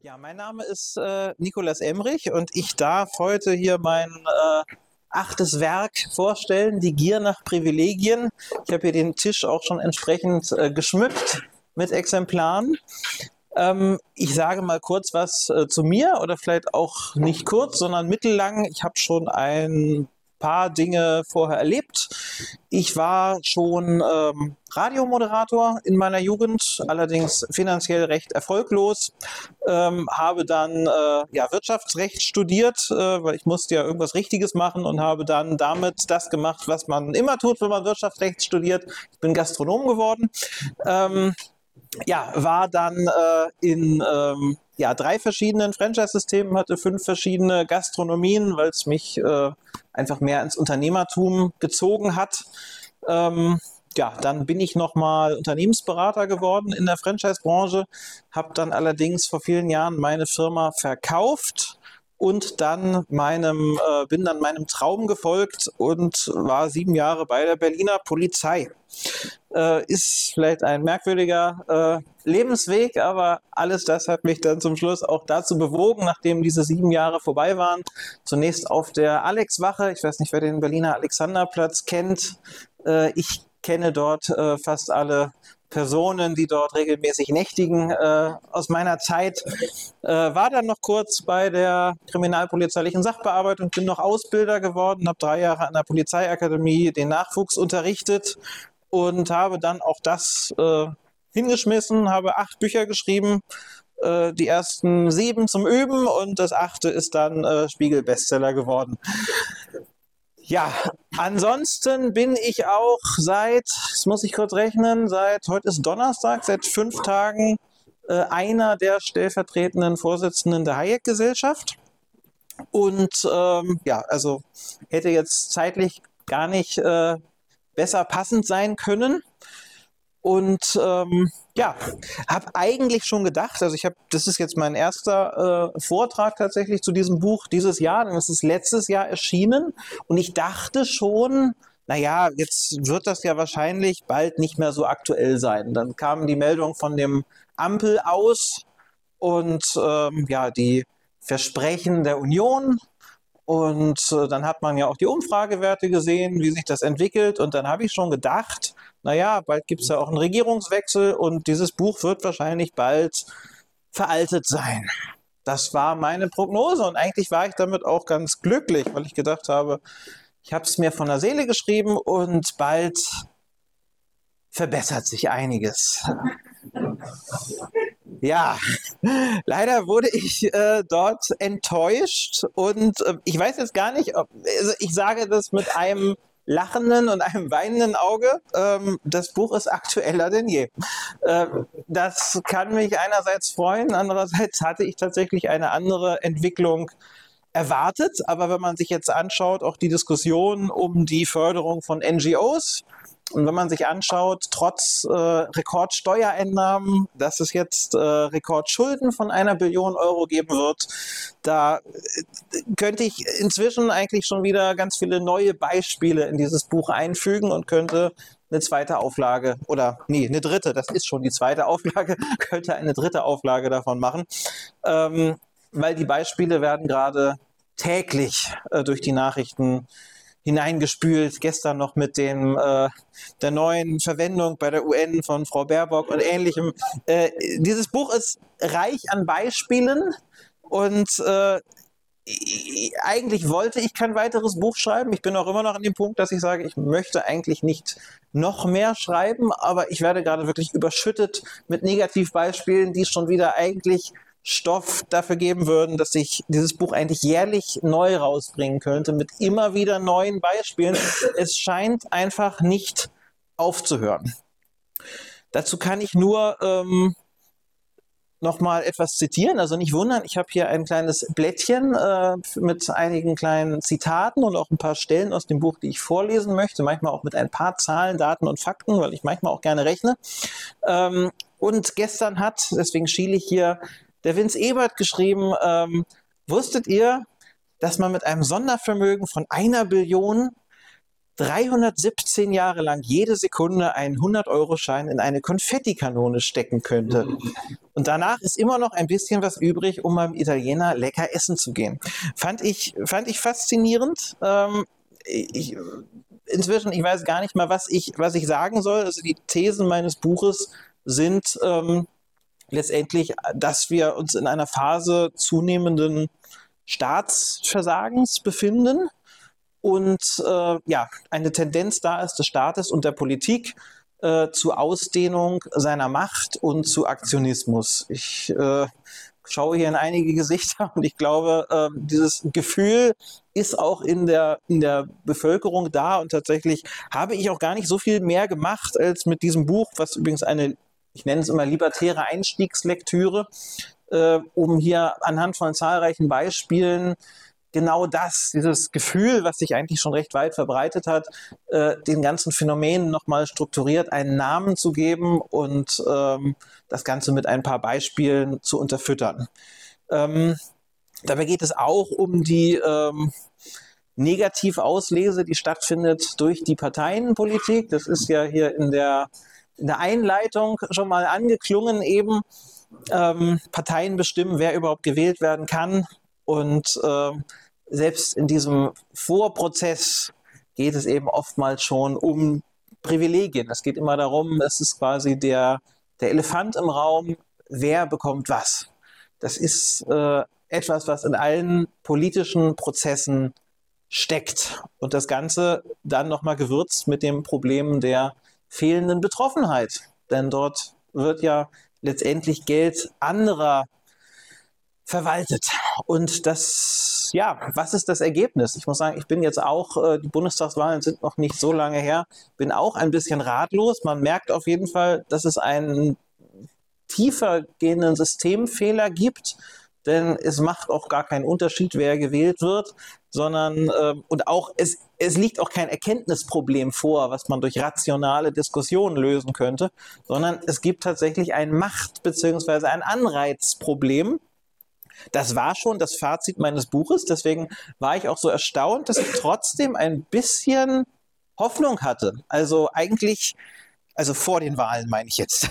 Ja, mein Name ist Nicolas Emrich und ich darf heute hier mein achtes Werk vorstellen, Die Gier nach Privilegien. Ich habe hier den Tisch auch schon entsprechend geschmückt mit Exemplaren. Ich sage mal kurz was zu mir oder vielleicht auch nicht kurz, sondern mittellang. Ich habe schon ein paar Dinge vorher erlebt. Ich war schon Radiomoderator in meiner Jugend, allerdings finanziell recht erfolglos. Habe dann ja, Wirtschaftsrecht studiert, weil ich musste ja irgendwas Richtiges machen und habe dann damit das gemacht, was man immer tut, wenn man Wirtschaftsrecht studiert. Ich bin Gastronom geworden. Ähm, ja, war dann in ja, 3 verschiedenen Franchise-Systemen, hatte 5 verschiedene Gastronomien, weil es mich einfach mehr ins Unternehmertum gezogen hat. Ja, dann bin ich nochmal Unternehmensberater geworden in der Franchise-Branche, habe dann allerdings vor vielen Jahren meine Firma verkauft und bin dann meinem Traum gefolgt und war 7 Jahre bei der Berliner Polizei. Ist vielleicht ein merkwürdiger Lebensweg, aber alles das hat mich dann zum Schluss auch dazu bewogen, nachdem diese 7 Jahre vorbei waren, zunächst auf der Alex-Wache, ich weiß nicht, wer den Berliner Alexanderplatz kennt, ich kenne dort fast alle Personen, die dort regelmäßig nächtigen aus meiner Zeit. War dann noch kurz bei der kriminalpolizeilichen Sachbearbeitung, bin noch Ausbilder geworden, habe 3 Jahre an der Polizeiakademie den Nachwuchs unterrichtet und habe dann auch das hingeschmissen, habe 8 Bücher geschrieben, die ersten 7 zum Üben und das 8. ist dann Spiegel-Bestseller geworden. Ja, ansonsten bin ich auch das muss ich kurz rechnen, heute ist Donnerstag, seit 5 Tagen einer der stellvertretenden Vorsitzenden der Hayek-Gesellschaft. Und ja, also hätte jetzt zeitlich gar nicht besser passend sein können. Und ja, habe eigentlich schon gedacht, also das ist jetzt mein erster Vortrag tatsächlich zu diesem Buch dieses Jahr, denn es ist letztes Jahr erschienen und ich dachte schon, naja, jetzt wird das ja wahrscheinlich bald nicht mehr so aktuell sein. Dann kam die Meldung von dem Ampel aus und ja, die Versprechen der Union. Und dann hat man ja auch die Umfragewerte gesehen, wie sich das entwickelt. Und dann habe ich schon gedacht, naja, bald gibt es ja auch einen Regierungswechsel und dieses Buch wird wahrscheinlich bald veraltet sein. Das war meine Prognose und eigentlich war ich damit auch ganz glücklich, weil ich gedacht habe, ich habe es mir von der Seele geschrieben und bald verbessert sich einiges. Ja, leider wurde ich dort enttäuscht und ich weiß jetzt gar nicht, also ich sage das mit einem lachenden und einem weinenden Auge. Das Buch ist aktueller denn je. Das kann mich einerseits freuen, andererseits hatte ich tatsächlich eine andere Entwicklung erwartet. Aber wenn man sich jetzt anschaut, auch die Diskussion um die Förderung von NGOs, und wenn man sich anschaut, trotz Rekordsteuereinnahmen, dass es jetzt Rekordschulden von 1 Billion Euro geben wird, da könnte ich inzwischen eigentlich schon wieder ganz viele neue Beispiele in dieses Buch einfügen und könnte eine zweite Auflage oder nee, eine dritte, das ist schon die zweite Auflage, könnte eine dritte Auflage davon machen, weil die Beispiele werden gerade täglich durch die Nachrichten hineingespült, gestern noch mit der neuen Verwendung bei der UN von Frau Baerbock und Ähnlichem. Dieses Buch ist reich an Beispielen und eigentlich wollte ich kein weiteres Buch schreiben. Ich bin auch immer noch an dem Punkt, dass ich sage, ich möchte eigentlich nicht noch mehr schreiben, aber ich werde gerade wirklich überschüttet mit Negativbeispielen, die schon wieder eigentlich Stoff dafür geben würden, dass ich dieses Buch eigentlich jährlich neu rausbringen könnte, mit immer wieder neuen Beispielen. Es scheint einfach nicht aufzuhören. Dazu kann ich nur nochmal etwas zitieren, also nicht wundern, ich habe hier ein kleines Blättchen mit einigen kleinen Zitaten und auch ein paar Stellen aus dem Buch, die ich vorlesen möchte, manchmal auch mit ein paar Zahlen, Daten und Fakten, weil ich manchmal auch gerne rechne. Und gestern hat, deswegen schiele ich hier, der Vince Ebert geschrieben, wusstet ihr, dass man mit einem Sondervermögen von 1 Billion 317 Jahre lang jede Sekunde einen 100-Euro-Schein in eine Konfettikanone stecken könnte. Und danach ist immer noch ein bisschen was übrig, um beim Italiener lecker essen zu gehen. Fand ich faszinierend. Inzwischen, ich weiß gar nicht mal, was ich sagen soll. Also die Thesen meines Buches sind letztendlich, dass wir uns in einer Phase zunehmenden Staatsversagens befinden und eine Tendenz da ist des Staates und der Politik zur Ausdehnung seiner Macht und zu Aktionismus. Ich schaue hier in einige Gesichter und ich glaube, dieses Gefühl ist auch in der Bevölkerung da und tatsächlich habe ich auch gar nicht so viel mehr gemacht als mit diesem Buch, was übrigens ich nenne es immer libertäre Einstiegslektüre, um hier anhand von zahlreichen Beispielen genau dieses Gefühl, was sich eigentlich schon recht weit verbreitet hat, den ganzen Phänomenen nochmal strukturiert einen Namen zu geben und das Ganze mit ein paar Beispielen zu unterfüttern. Dabei geht es auch um die Negativauslese, die stattfindet durch die Parteienpolitik. Das ist ja hier in der Einleitung schon mal angeklungen eben. Parteien bestimmen, wer überhaupt gewählt werden kann und selbst in diesem Vorprozess geht es eben oftmals schon um Privilegien. Es geht immer darum, es ist quasi der Elefant im Raum, wer bekommt was. Das ist etwas, was in allen politischen Prozessen steckt. Und das Ganze dann nochmal gewürzt mit dem Problem der fehlenden Betroffenheit. Denn dort wird ja letztendlich Geld anderer verwaltet. Und was ist das Ergebnis? Ich muss sagen, ich bin jetzt auch, die Bundestagswahlen sind noch nicht so lange her, bin auch ein bisschen ratlos. Man merkt auf jeden Fall, dass es einen tiefer gehenden Systemfehler gibt, denn es macht auch gar keinen Unterschied, wer gewählt wird, sondern und auch es liegt auch kein Erkenntnisproblem vor, was man durch rationale Diskussionen lösen könnte, sondern es gibt tatsächlich ein Macht- bzw. ein Anreizproblem. Das war schon das Fazit meines Buches, deswegen war ich auch so erstaunt, dass ich trotzdem ein bisschen Hoffnung hatte. Also vor den Wahlen meine ich jetzt,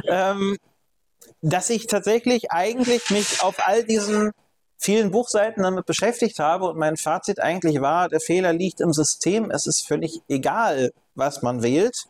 dass ich tatsächlich eigentlich mich auf all diesen vielen Buchseiten damit beschäftigt habe und mein Fazit eigentlich war, der Fehler liegt im System, es ist völlig egal, was man wählt.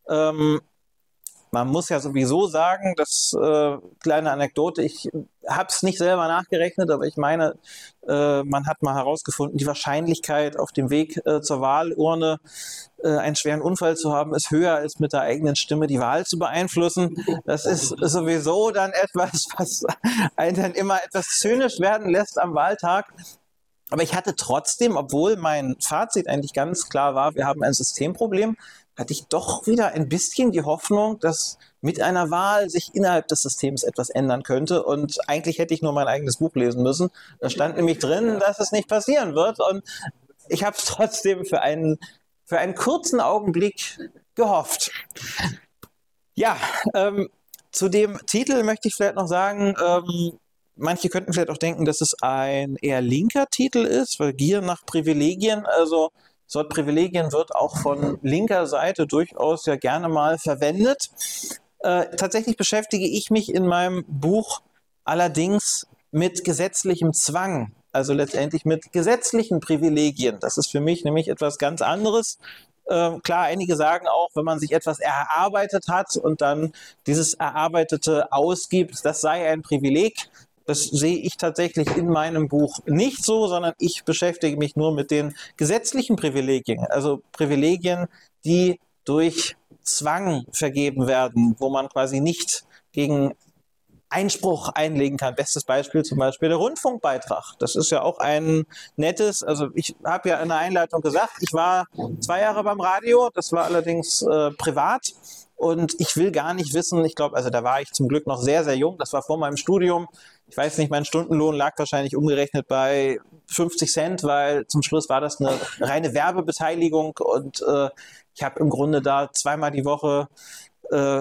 Man muss ja sowieso sagen, das kleine Anekdote, ich habe es nicht selber nachgerechnet, aber ich meine, man hat mal herausgefunden, die Wahrscheinlichkeit auf dem Weg zur Wahlurne einen schweren Unfall zu haben, ist höher als mit der eigenen Stimme die Wahl zu beeinflussen. Das ist sowieso dann etwas, was einen dann immer etwas zynisch werden lässt am Wahltag. Aber ich hatte trotzdem, obwohl mein Fazit eigentlich ganz klar war, wir haben ein Systemproblem, hatte ich doch wieder ein bisschen die Hoffnung, dass mit einer Wahl sich innerhalb des Systems etwas ändern könnte. Und eigentlich hätte ich nur mein eigenes Buch lesen müssen. Da stand nämlich drin, dass es nicht passieren wird. Und ich habe es trotzdem für einen kurzen Augenblick gehofft. Ja, zu dem Titel möchte ich vielleicht noch sagen, manche könnten vielleicht auch denken, dass es ein eher linker Titel ist, weil Gier nach Privilegien, also das Wort Privilegien wird auch von linker Seite durchaus ja gerne mal verwendet. Tatsächlich beschäftige ich mich in meinem Buch allerdings mit gesetzlichem Zwang, also letztendlich mit gesetzlichen Privilegien. Das ist für mich nämlich etwas ganz anderes. Klar, einige sagen auch, wenn man sich etwas erarbeitet hat und dann dieses Erarbeitete ausgibt, das sei ein Privileg. Das sehe ich tatsächlich in meinem Buch nicht so, sondern ich beschäftige mich nur mit den gesetzlichen Privilegien. Also Privilegien, die durch Zwang vergeben werden, wo man quasi nicht gegen Einspruch einlegen kann. Bestes Beispiel zum Beispiel der Rundfunkbeitrag. Das ist ja auch ein nettes, also ich habe ja in der Einleitung gesagt, ich war 2 Jahre beim Radio, das war allerdings privat. Und ich will gar nicht wissen, ich glaube, also da war ich zum Glück noch sehr, sehr jung, das war vor meinem Studium. Ich weiß nicht, mein Stundenlohn lag wahrscheinlich umgerechnet bei 50 Cent, weil zum Schluss war das eine reine Werbebeteiligung und ich habe im Grunde da zweimal die Woche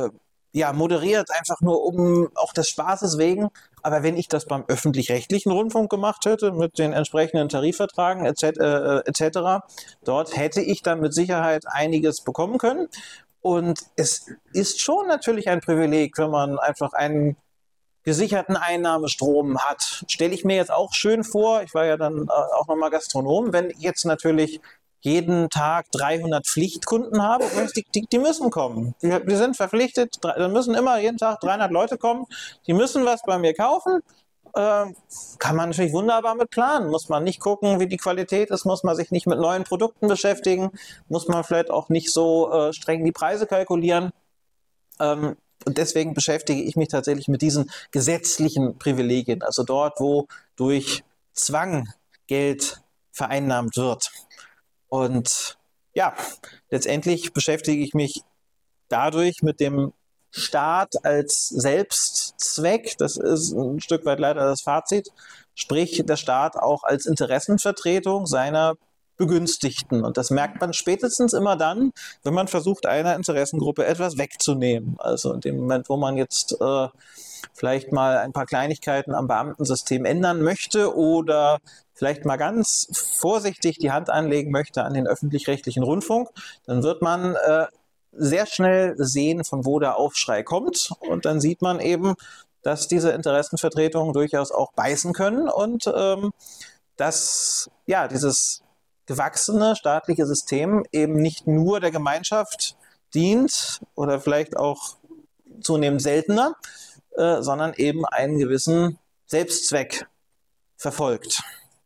ja, moderiert, einfach nur um auch des Spaßes wegen. Aber wenn ich das beim öffentlich-rechtlichen Rundfunk gemacht hätte, mit den entsprechenden Tarifverträgen etc., dort hätte ich dann mit Sicherheit einiges bekommen können. Und es ist schon natürlich ein Privileg, wenn man einfach einen gesicherten Einnahmestrom hat. Stelle ich mir jetzt auch schön vor, ich war ja dann auch nochmal Gastronom, wenn ich jetzt natürlich jeden Tag 300 Pflichtkunden habe, die müssen kommen. Die sind verpflichtet, da müssen immer jeden Tag 300 Leute kommen, die müssen was bei mir kaufen. Kann man natürlich wunderbar mit planen. Muss man nicht gucken, wie die Qualität ist, muss man sich nicht mit neuen Produkten beschäftigen, muss man vielleicht auch nicht so streng die Preise kalkulieren. Und deswegen beschäftige ich mich tatsächlich mit diesen gesetzlichen Privilegien, also dort, wo durch Zwang Geld vereinnahmt wird. Und ja, letztendlich beschäftige ich mich dadurch mit dem Staat als Selbstzweck. Das ist ein Stück weit leider das Fazit. Sprich, der Staat auch als Interessenvertretung seiner Begünstigten. Und das merkt man spätestens immer dann, wenn man versucht, einer Interessengruppe etwas wegzunehmen. Also in dem Moment, wo man jetzt vielleicht mal ein paar Kleinigkeiten am Beamtensystem ändern möchte oder vielleicht mal ganz vorsichtig die Hand anlegen möchte an den öffentlich-rechtlichen Rundfunk, dann wird man sehr schnell sehen, von wo der Aufschrei kommt. Und dann sieht man eben, dass diese Interessenvertretungen durchaus auch beißen können und dass ja, dieses gewachsene staatliche System eben nicht nur der Gemeinschaft dient oder vielleicht auch zunehmend seltener, sondern eben einen gewissen Selbstzweck verfolgt.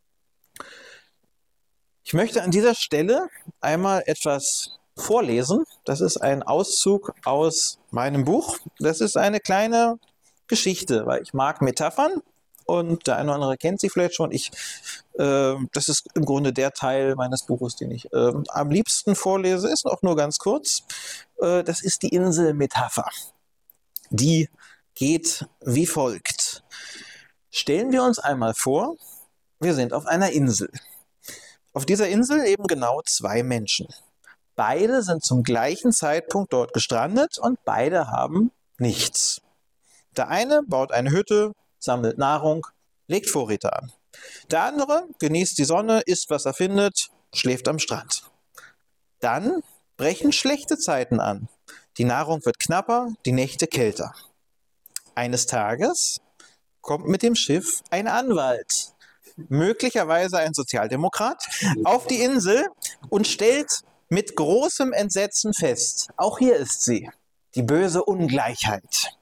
Ich möchte an dieser Stelle einmal etwas vorlesen. Das ist ein Auszug aus meinem Buch. Das ist eine kleine Geschichte, weil ich mag Metaphern und der eine oder andere kennt sie vielleicht schon. Das ist im Grunde der Teil meines Buches, den ich am liebsten vorlese, ist auch nur ganz kurz. Das ist die Inselmetapher. Die geht wie folgt. Stellen wir uns einmal vor, wir sind auf einer Insel. Auf dieser Insel eben genau 2 Menschen. Beide sind zum gleichen Zeitpunkt dort gestrandet und beide haben nichts. Der eine baut eine Hütte, sammelt Nahrung, legt Vorräte an. Der andere genießt die Sonne, isst, was er findet, schläft am Strand. Dann brechen schlechte Zeiten an. Die Nahrung wird knapper, die Nächte kälter. Eines Tages kommt mit dem Schiff ein Anwalt, möglicherweise ein Sozialdemokrat, auf die Insel und stellt mit großem Entsetzen fest, auch hier ist sie, die böse Ungleichheit.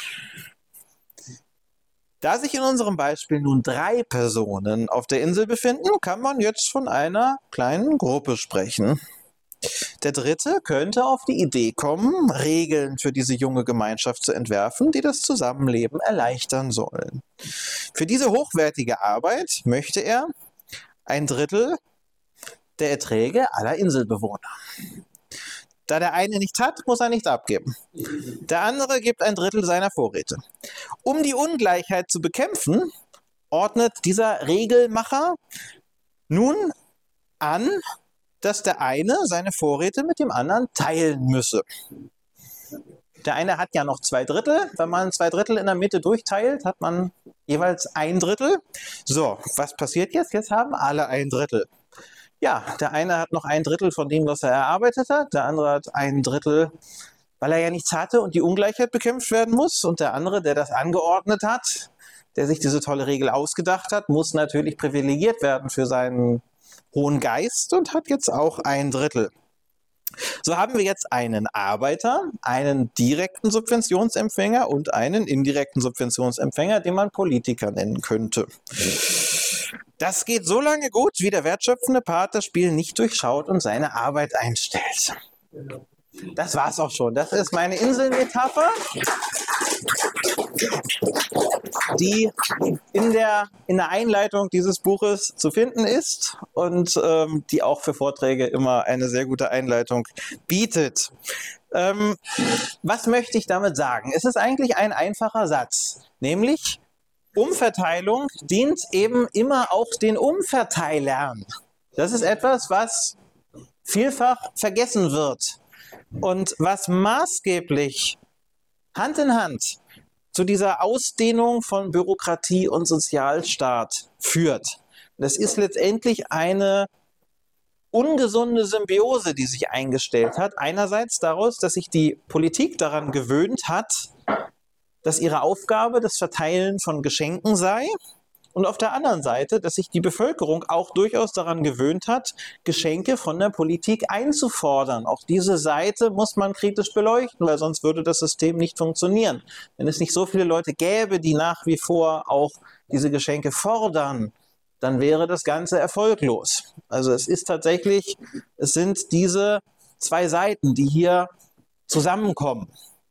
Da sich in unserem Beispiel nun 3 Personen auf der Insel befinden, kann man jetzt von einer kleinen Gruppe sprechen. Der Dritte könnte auf die Idee kommen, Regeln für diese junge Gemeinschaft zu entwerfen, die das Zusammenleben erleichtern sollen. Für diese hochwertige Arbeit möchte er 1/3 der Erträge aller Inselbewohner. Da der eine nichts hat, muss er nichts abgeben. Der andere gibt 1/3 seiner Vorräte. Um die Ungleichheit zu bekämpfen, ordnet dieser Regelmacher nun an, dass der eine seine Vorräte mit dem anderen teilen müsse. Der eine hat ja noch 2/3. Wenn man 2/3 in der Mitte durchteilt, hat man jeweils 1/3. So, was passiert jetzt? Jetzt haben alle 1/3. Ja, der eine hat noch 1/3 von dem, was er erarbeitet hat. Der andere hat 1/3, weil er ja nichts hatte und die Ungleichheit bekämpft werden muss. Und der andere, der das angeordnet hat, der sich diese tolle Regel ausgedacht hat, muss natürlich privilegiert werden für seinen hohen Geist und hat jetzt auch 1/3. So haben wir jetzt einen Arbeiter, einen direkten Subventionsempfänger und einen indirekten Subventionsempfänger, den man Politiker nennen könnte. Das geht so lange gut, wie der wertschöpfende Part das Spiel nicht durchschaut und seine Arbeit einstellt. Das war's auch schon. Das ist meine Inselmetapher, die in der Einleitung dieses Buches zu finden ist und die auch für Vorträge immer eine sehr gute Einleitung bietet. Was möchte ich damit sagen? Es ist eigentlich ein einfacher Satz, nämlich Umverteilung dient eben immer auch den Umverteilern. Das ist etwas, was vielfach vergessen wird und was maßgeblich Hand in Hand zu dieser Ausdehnung von Bürokratie und Sozialstaat führt. Das ist letztendlich eine ungesunde Symbiose, die sich eingestellt hat. Einerseits daraus, dass sich die Politik daran gewöhnt hat, dass ihre Aufgabe das Verteilen von Geschenken sei. Und auf der anderen Seite, dass sich die Bevölkerung auch durchaus daran gewöhnt hat, Geschenke von der Politik einzufordern. Auch diese Seite muss man kritisch beleuchten, weil sonst würde das System nicht funktionieren. Wenn es nicht so viele Leute gäbe, die nach wie vor auch diese Geschenke fordern, dann wäre das Ganze erfolglos. Also es sind diese zwei Seiten, die hier zusammenkommen.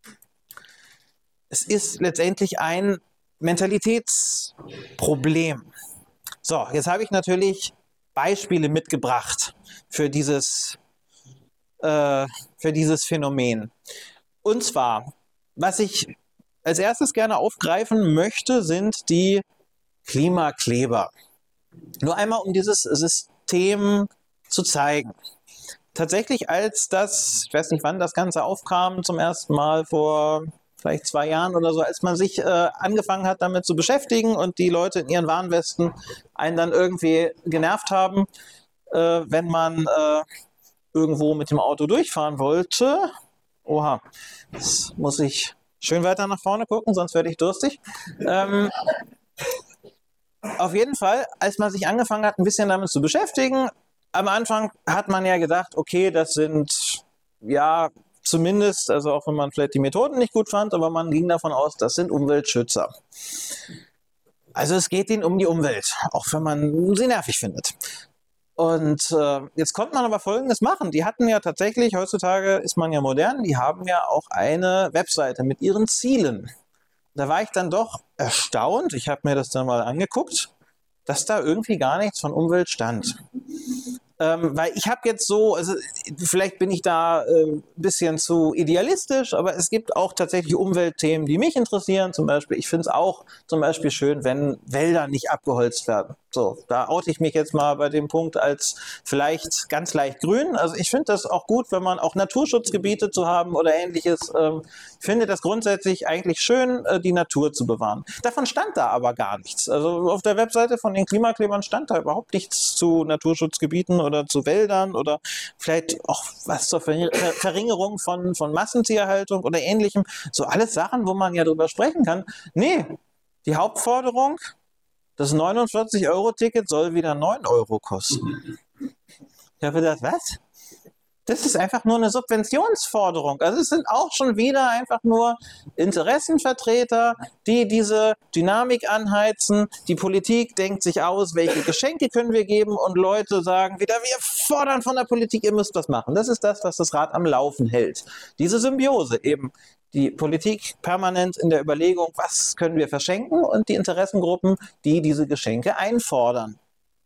Es ist letztendlich ein Mentalitätsproblem. So, jetzt habe ich natürlich Beispiele mitgebracht für dieses Phänomen. Und zwar, was ich als erstes gerne aufgreifen möchte, sind die Klimakleber. Nur einmal, um dieses System zu zeigen. Tatsächlich, ich weiß nicht, wann das Ganze aufkam, zum ersten Mal vor vielleicht 2 Jahren oder so, als man sich angefangen hat, damit zu beschäftigen und die Leute in ihren Warnwesten einen dann irgendwie genervt haben, wenn man irgendwo mit dem Auto durchfahren wollte. Oha, jetzt muss ich schön weiter nach vorne gucken, sonst werde ich durstig. Auf jeden Fall, als man sich angefangen hat, ein bisschen damit zu beschäftigen, am Anfang hat man ja gedacht, okay, das sind ja zumindest, also auch wenn man vielleicht die Methoden nicht gut fand, aber man ging davon aus, das sind Umweltschützer. Also es geht ihnen um die Umwelt, auch wenn man sie nervig findet. Und jetzt konnte man aber Folgendes machen. Die hatten ja tatsächlich, heutzutage ist man ja modern, die haben ja auch eine Webseite mit ihren Zielen. Da war ich dann doch erstaunt, ich habe mir das dann mal angeguckt, dass da irgendwie gar nichts von Umwelt stand. Weil ich habe jetzt so, also vielleicht bin ich da ein bisschen zu idealistisch, aber es gibt auch tatsächlich Umweltthemen, die mich interessieren. Zum Beispiel, ich finde es auch zum Beispiel schön, wenn Wälder nicht abgeholzt werden. So, da oute ich mich jetzt mal bei dem Punkt als vielleicht ganz leicht grün. Also ich finde das auch gut, wenn man auch Naturschutzgebiete zu haben oder ähnliches. Ich finde das grundsätzlich eigentlich schön, die Natur zu bewahren. Davon stand da aber gar nichts. Also auf der Webseite von den Klimaklebern stand da überhaupt nichts zu Naturschutzgebieten oder zu Wäldern oder vielleicht auch was zur Verringerung von Massentierhaltung oder ähnlichem. So alles Sachen, wo man ja drüber sprechen kann. Nee, die Hauptforderung, das 49-Euro-Ticket soll wieder 9 Euro kosten. Ich habe gedacht, was? Das ist einfach nur eine Subventionsforderung. Also es sind auch schon wieder einfach nur Interessenvertreter, die diese Dynamik anheizen. Die Politik denkt sich aus, welche Geschenke können wir geben und Leute sagen wieder, wir fordern von der Politik, ihr müsst das machen. Das ist das, was das Rad am Laufen hält. Diese Symbiose eben. Die Politik permanent in der Überlegung, was können wir verschenken und die Interessengruppen, die diese Geschenke einfordern.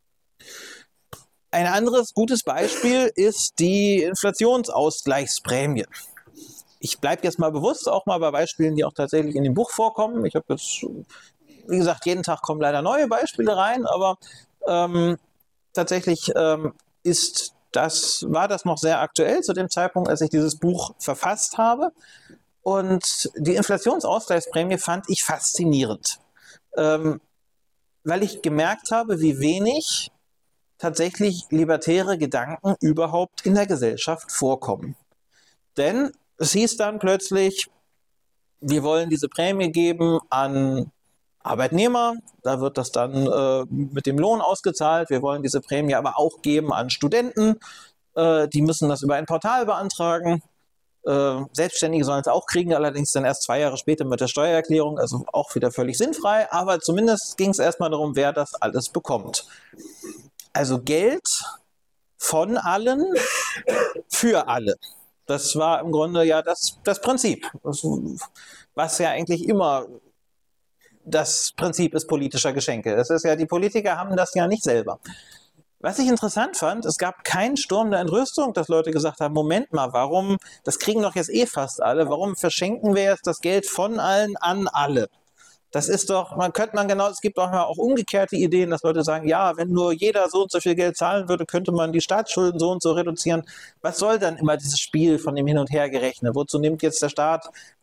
Ein anderes gutes Beispiel ist die Inflationsausgleichsprämie. Ich bleibe jetzt mal bewusst auch mal bei Beispielen, die auch tatsächlich in dem Buch vorkommen. Ich habe jetzt, wie gesagt, jeden Tag kommen leider neue Beispiele rein, aber tatsächlich war das noch sehr aktuell zu dem Zeitpunkt, als ich dieses Buch verfasst habe. Und die Inflationsausgleichsprämie fand ich faszinierend, weil ich gemerkt habe, wie wenig tatsächlich libertäre Gedanken überhaupt in der Gesellschaft vorkommen. Denn es hieß dann plötzlich, wir wollen diese Prämie geben an Arbeitnehmer, da wird das dann mit dem Lohn ausgezahlt, wir wollen diese Prämie aber auch geben an Studenten, die müssen das über ein Portal beantragen. Selbstständige sollen es auch kriegen, allerdings dann erst 2 Jahre später mit der Steuererklärung, also auch wieder völlig sinnfrei, aber zumindest ging es erstmal darum, wer das alles bekommt. Also Geld von allen für alle. Das war im Grunde ja das Prinzip, was ja eigentlich immer das Prinzip ist politischer Geschenke. Das ist ja, die Politiker haben das ja nicht selber. Was ich interessant fand, es gab keinen Sturm der Entrüstung, dass Leute gesagt haben, Moment mal, warum, das kriegen doch jetzt eh fast alle, warum verschenken wir jetzt das Geld von allen an alle? Das ist doch, es gibt auch umgekehrte Ideen, dass Leute sagen, ja, wenn nur jeder so und so viel Geld zahlen würde, könnte man die Staatsschulden so und so reduzieren. Was soll dann immer dieses Spiel von dem Hin- und Hergerechne? Wozu nimmt jetzt der Staat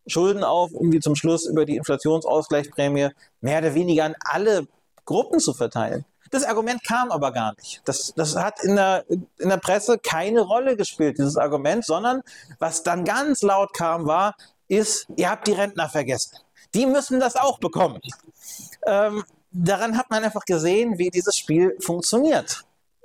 Schulden auf, um die zum Schluss über die Inflationsausgleichsprämie mehr oder weniger an alle Gruppen zu verteilen. Das Argument kam aber gar nicht. Das hat in der Presse keine Rolle gespielt, dieses Argument, sondern was dann ganz laut kam, ist, ihr habt die Rentner vergessen. Die müssen das auch bekommen. Daran hat man einfach gesehen, wie dieses Spiel funktioniert.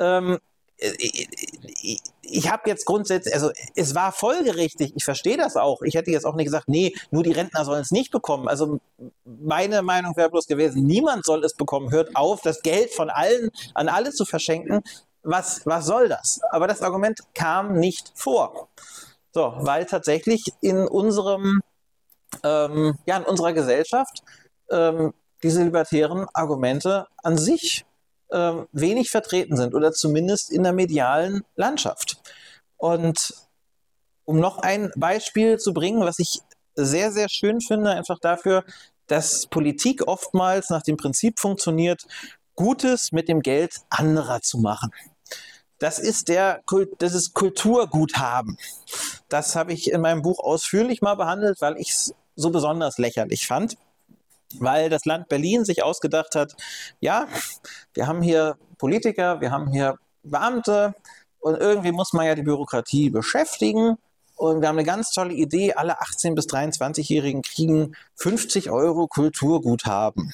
Ich habe jetzt grundsätzlich, also es war folgerichtig, ich verstehe das auch. Ich hätte jetzt auch nicht gesagt, nee, nur die Rentner sollen es nicht bekommen. Also meine Meinung wäre bloß gewesen, niemand soll es bekommen. Hört auf, das Geld von allen an alle zu verschenken. Was soll das? Aber das Argument kam nicht vor. So, weil tatsächlich in unserer Gesellschaft diese libertären Argumente an sich wenig vertreten sind oder zumindest in der medialen Landschaft. Und um noch ein Beispiel zu bringen, was ich sehr, sehr schön finde, einfach dafür, dass Politik oftmals nach dem Prinzip funktioniert, Gutes mit dem Geld anderer zu machen. Das ist Kulturguthaben. Das habe ich in meinem Buch ausführlich mal behandelt, weil ich es so besonders lächerlich fand. Weil das Land Berlin sich ausgedacht hat, ja, wir haben hier Politiker, wir haben hier Beamte und irgendwie muss man ja die Bürokratie beschäftigen. Und wir haben eine ganz tolle Idee, alle 18- bis 23-Jährigen kriegen 50 € Kulturguthaben.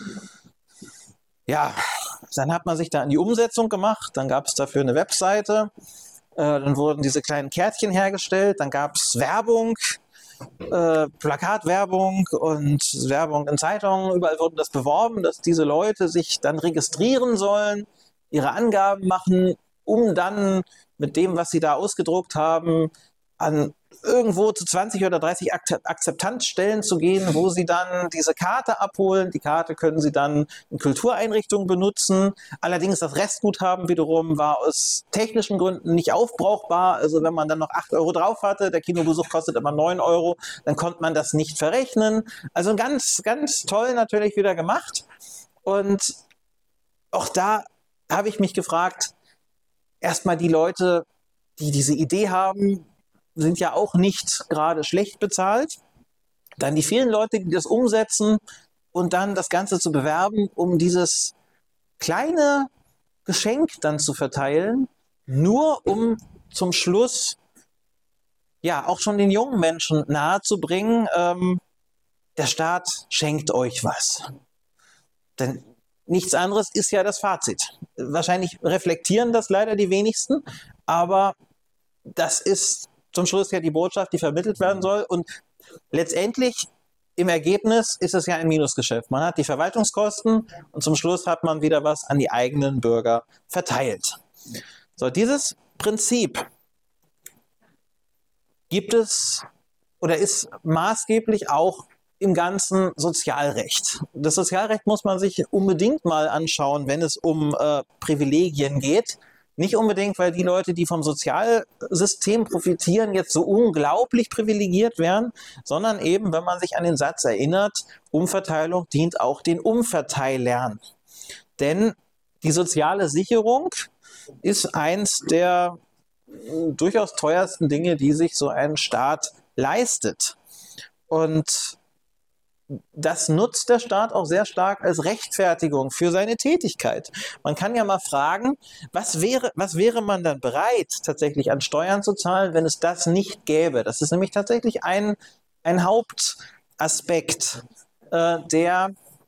Ja, dann hat man sich da in die Umsetzung gemacht, dann gab es dafür eine Webseite, dann wurden diese kleinen Kärtchen hergestellt, dann gab es Werbung, Plakatwerbung und Werbung in Zeitungen, überall wurde das beworben, dass diese Leute sich dann registrieren sollen, ihre Angaben machen, um dann mit dem, was sie da ausgedruckt haben, an irgendwo zu 20 oder 30 Akzeptanzstellen zu gehen, wo sie dann diese Karte abholen. Die Karte können sie dann in Kultureinrichtungen benutzen. Allerdings das Restguthaben wiederum war aus technischen Gründen nicht aufbrauchbar. Also wenn man dann noch 8 € drauf hatte, der Kinobesuch kostet immer 9 €, dann konnte man das nicht verrechnen. Also ganz, ganz toll natürlich wieder gemacht. Und auch da habe ich mich gefragt, erstmal die Leute, die diese Idee haben, sind ja auch nicht gerade schlecht bezahlt. Dann die vielen Leute, die das umsetzen und dann das Ganze zu bewerben, um dieses kleine Geschenk dann zu verteilen, nur um zum Schluss ja auch schon den jungen Menschen nahezubringen, der Staat schenkt euch was. Denn nichts anderes ist ja das Fazit. Wahrscheinlich reflektieren das leider die wenigsten, aber das ist zum Schluss ja die Botschaft, die vermittelt werden soll. Und letztendlich im Ergebnis ist es ja ein Minusgeschäft. Man hat die Verwaltungskosten und zum Schluss hat man wieder was an die eigenen Bürger verteilt. So, dieses Prinzip gibt es oder ist maßgeblich auch im ganzen Sozialrecht. Das Sozialrecht muss man sich unbedingt mal anschauen, wenn es um Privilegien geht. Nicht unbedingt, weil die Leute, die vom Sozialsystem profitieren, jetzt so unglaublich privilegiert wären, sondern eben, wenn man sich an den Satz erinnert, Umverteilung dient auch den Umverteilern. Denn die soziale Sicherung ist eins der durchaus teuersten Dinge, die sich so ein Staat leistet. Und das nutzt der Staat auch sehr stark als Rechtfertigung für seine Tätigkeit. Man kann ja mal fragen, was wäre man dann bereit, tatsächlich an Steuern zu zahlen, wenn es das nicht gäbe? Das ist nämlich tatsächlich ein Hauptaspekt, der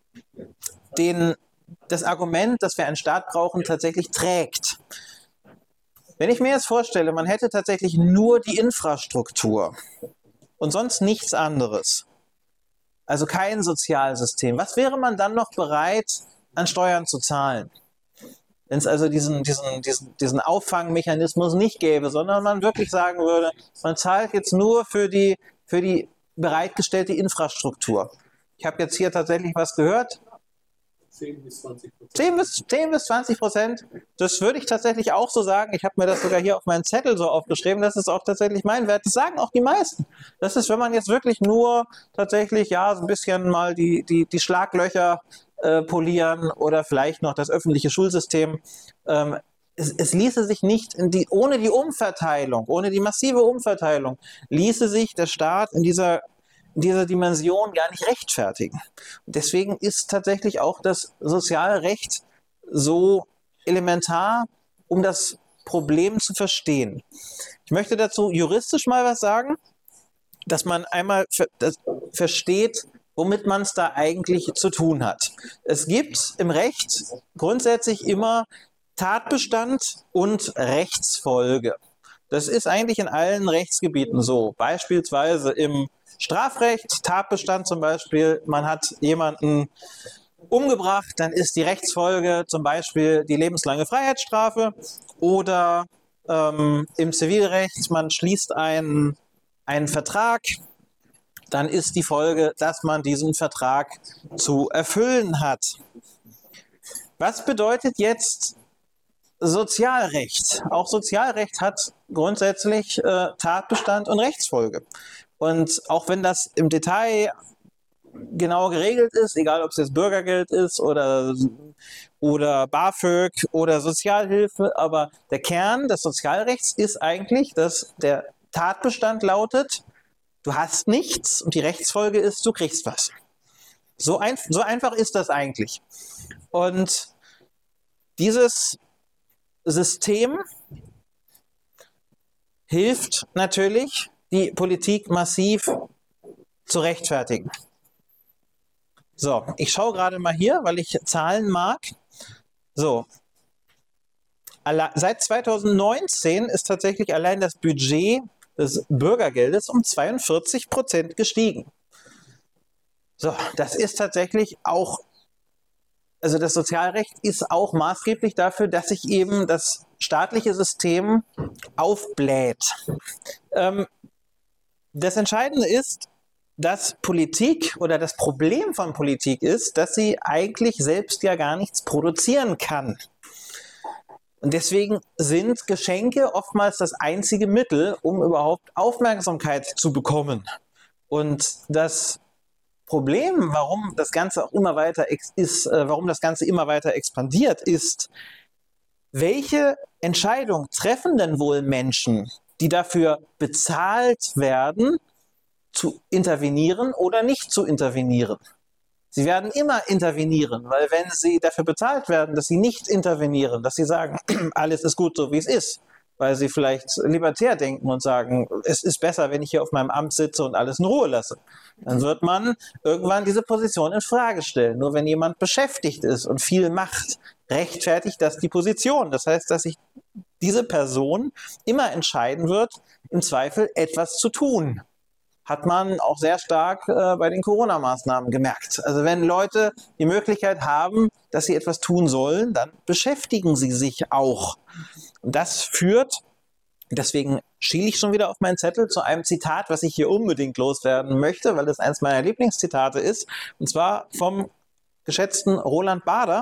das Argument, dass wir einen Staat brauchen, tatsächlich trägt. Wenn ich mir jetzt vorstelle, man hätte tatsächlich nur die Infrastruktur und sonst nichts anderes, also kein Sozialsystem. Was wäre man dann noch bereit, an Steuern zu zahlen? Wenn es also diesen Auffangmechanismus nicht gäbe, sondern man wirklich sagen würde, man zahlt jetzt nur für die bereitgestellte Infrastruktur. Ich habe jetzt hier tatsächlich was gehört. 10 bis 20%. 10 bis 20%. Das würde ich tatsächlich auch so sagen. Ich habe mir das sogar hier auf meinen Zettel so aufgeschrieben. Das ist auch tatsächlich mein Wert. Das sagen auch die meisten. Das ist, wenn man jetzt wirklich nur tatsächlich so ein bisschen mal die Schlaglöcher polieren oder vielleicht noch das öffentliche Schulsystem. Es ließe sich nicht ohne die Umverteilung, ohne die massive Umverteilung, ließe sich der Staat in diese Dimension gar nicht rechtfertigen. Und deswegen ist tatsächlich auch das Sozialrecht so elementar, um das Problem zu verstehen. Ich möchte dazu juristisch mal was sagen, dass man einmal versteht, womit man es da eigentlich zu tun hat. Es gibt im Recht grundsätzlich immer Tatbestand und Rechtsfolge. Das ist eigentlich in allen Rechtsgebieten so. Beispielsweise im Strafrecht, Tatbestand zum Beispiel, man hat jemanden umgebracht, dann ist die Rechtsfolge zum Beispiel die lebenslange Freiheitsstrafe, oder im Zivilrecht, man schließt einen Vertrag, dann ist die Folge, dass man diesen Vertrag zu erfüllen hat. Was bedeutet jetzt Sozialrecht? Auch Sozialrecht hat grundsätzlich Tatbestand und Rechtsfolge. Und auch wenn das im Detail genau geregelt ist, egal ob es jetzt Bürgergeld ist oder BAföG oder Sozialhilfe, aber der Kern des Sozialrechts ist eigentlich, dass der Tatbestand lautet, du hast nichts, und die Rechtsfolge ist, du kriegst was. So einfach ist das eigentlich. Und dieses System hilft natürlich, die Politik massiv zu rechtfertigen. So, ich schaue gerade mal hier, weil ich Zahlen mag. So, seit 2019 ist tatsächlich allein das Budget des Bürgergeldes um 42% gestiegen. So, das ist tatsächlich auch, also das Sozialrecht ist auch maßgeblich dafür, dass sich eben das staatliche System aufbläht. Das Entscheidende ist, dass Politik oder das Problem von Politik ist, dass sie eigentlich selbst ja gar nichts produzieren kann. Und deswegen sind Geschenke oftmals das einzige Mittel, um überhaupt Aufmerksamkeit zu bekommen. Und das Problem, warum das Ganze auch immer weiter expandiert, ist, welche Entscheidung treffen denn wohl Menschen, die dafür bezahlt werden, zu intervenieren oder nicht zu intervenieren? Sie werden immer intervenieren, weil wenn sie dafür bezahlt werden, dass sie nicht intervenieren, dass sie sagen, alles ist gut so wie es ist, weil sie vielleicht libertär denken und sagen, es ist besser, wenn ich hier auf meinem Amt sitze und alles in Ruhe lasse, dann wird man irgendwann diese Position in Frage stellen. Nur wenn jemand beschäftigt ist und viel macht, rechtfertigt das die Position. Das heißt, dass sich diese Person immer entscheiden wird, im Zweifel etwas zu tun. Hat man auch sehr stark bei den Corona-Maßnahmen gemerkt. Also wenn Leute die Möglichkeit haben, dass sie etwas tun sollen, dann beschäftigen sie sich auch. Und das führt, deswegen schiele ich schon wieder auf meinen Zettel, zu einem Zitat, was ich hier unbedingt loswerden möchte, weil das eines meiner Lieblingszitate ist, und zwar vom geschätzten Roland Bader,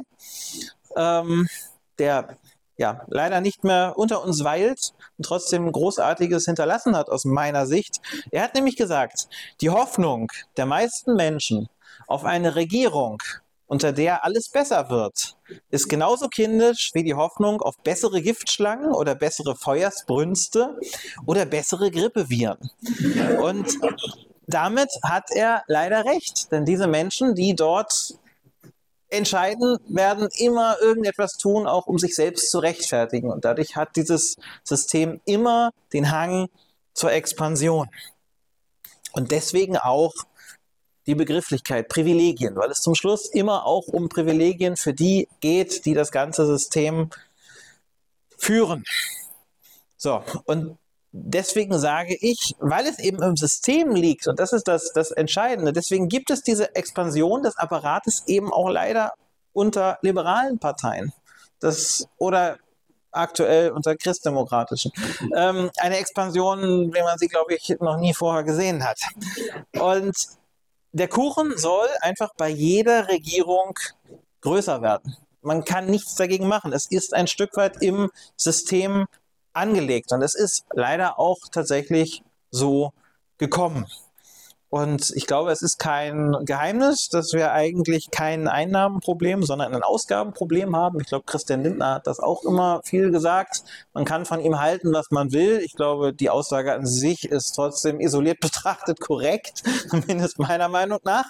der ja leider nicht mehr unter uns weilt und trotzdem Großartiges hinterlassen hat aus meiner Sicht. Er hat nämlich gesagt, die Hoffnung der meisten Menschen auf eine Regierung, unter der alles besser wird, ist genauso kindisch wie die Hoffnung auf bessere Giftschlangen oder bessere Feuersbrünste oder bessere Grippeviren. Und damit hat er leider recht, denn diese Menschen, die dort entscheiden, werden immer irgendetwas tun, auch um sich selbst zu rechtfertigen. Und dadurch hat dieses System immer den Hang zur Expansion. Und deswegen auch die Begrifflichkeit Privilegien, weil es zum Schluss immer auch um Privilegien für die geht, die das ganze System führen. So, und deswegen sage ich, weil es eben im System liegt, und das ist das Entscheidende, deswegen gibt es diese Expansion des Apparates eben auch leider unter liberalen Parteien. Oder aktuell unter christdemokratischen. Eine Expansion, wie man sie, glaube ich, noch nie vorher gesehen hat. Und der Kuchen soll einfach bei jeder Regierung größer werden. Man kann nichts dagegen machen. Es ist ein Stück weit im System angelegt. Und es ist leider auch tatsächlich so gekommen. Und ich glaube, es ist kein Geheimnis, dass wir eigentlich kein Einnahmenproblem, sondern ein Ausgabenproblem haben. Ich glaube, Christian Lindner hat das auch immer viel gesagt. Man kann von ihm halten, was man will. Ich glaube, die Aussage an sich ist trotzdem isoliert betrachtet korrekt, zumindest meiner Meinung nach.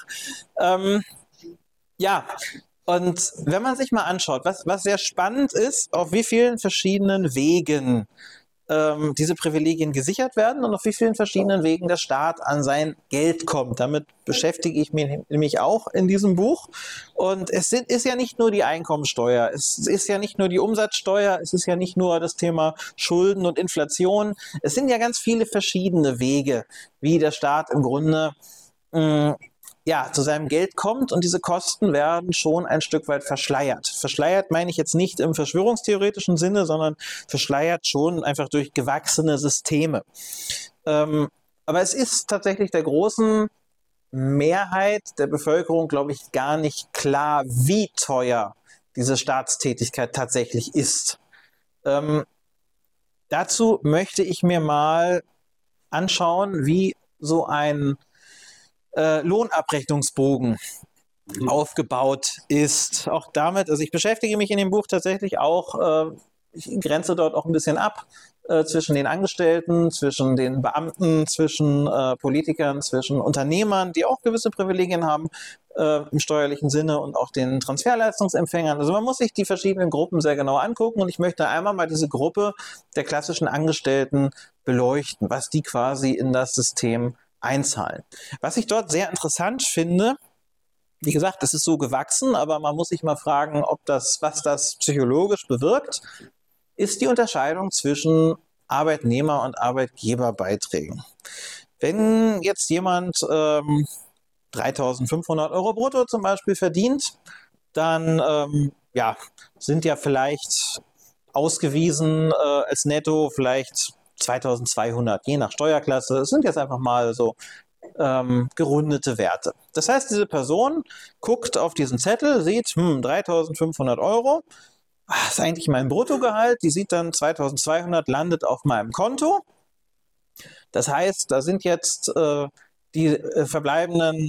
Ja, und wenn man sich mal anschaut, was sehr spannend ist, auf wie vielen verschiedenen Wegen diese Privilegien gesichert werden und auf wie vielen verschiedenen Wegen der Staat an sein Geld kommt. Damit beschäftige ich mich nämlich auch in diesem Buch. Und ist ja nicht nur die Einkommensteuer, es ist ja nicht nur die Umsatzsteuer, es ist ja nicht nur das Thema Schulden und Inflation. Es sind ja ganz viele verschiedene Wege, wie der Staat im Grunde zu seinem Geld kommt, und diese Kosten werden schon ein Stück weit verschleiert. Verschleiert meine ich jetzt nicht im verschwörungstheoretischen Sinne, sondern verschleiert schon einfach durch gewachsene Systeme. Aber es ist tatsächlich der großen Mehrheit der Bevölkerung, glaube ich, gar nicht klar, wie teuer diese Staatstätigkeit tatsächlich ist. Dazu möchte ich mir mal anschauen, wie so ein Lohnabrechnungsbogen aufgebaut ist. Auch damit, also ich beschäftige mich in dem Buch tatsächlich auch, ich grenze dort auch ein bisschen ab zwischen den Angestellten, zwischen den Beamten, zwischen Politikern, zwischen Unternehmern, die auch gewisse Privilegien haben im steuerlichen Sinne, und auch den Transferleistungsempfängern. Also man muss sich die verschiedenen Gruppen sehr genau angucken, und ich möchte einmal mal diese Gruppe der klassischen Angestellten beleuchten, was die quasi in das System einzahlen. Was ich dort sehr interessant finde, wie gesagt, es ist so gewachsen, aber man muss sich mal fragen, was das psychologisch bewirkt, ist die Unterscheidung zwischen Arbeitnehmer- und Arbeitgeberbeiträgen. Wenn jetzt jemand 3.500 Euro brutto zum Beispiel verdient, dann sind ja vielleicht ausgewiesen als Netto vielleicht 2.200, je nach Steuerklasse. Es sind jetzt einfach mal so gerundete Werte. Das heißt, diese Person guckt auf diesen Zettel, sieht 3.500 Euro, ist eigentlich mein Bruttogehalt, die sieht dann 2.200, landet auf meinem Konto. Das heißt, da sind jetzt die verbleibenden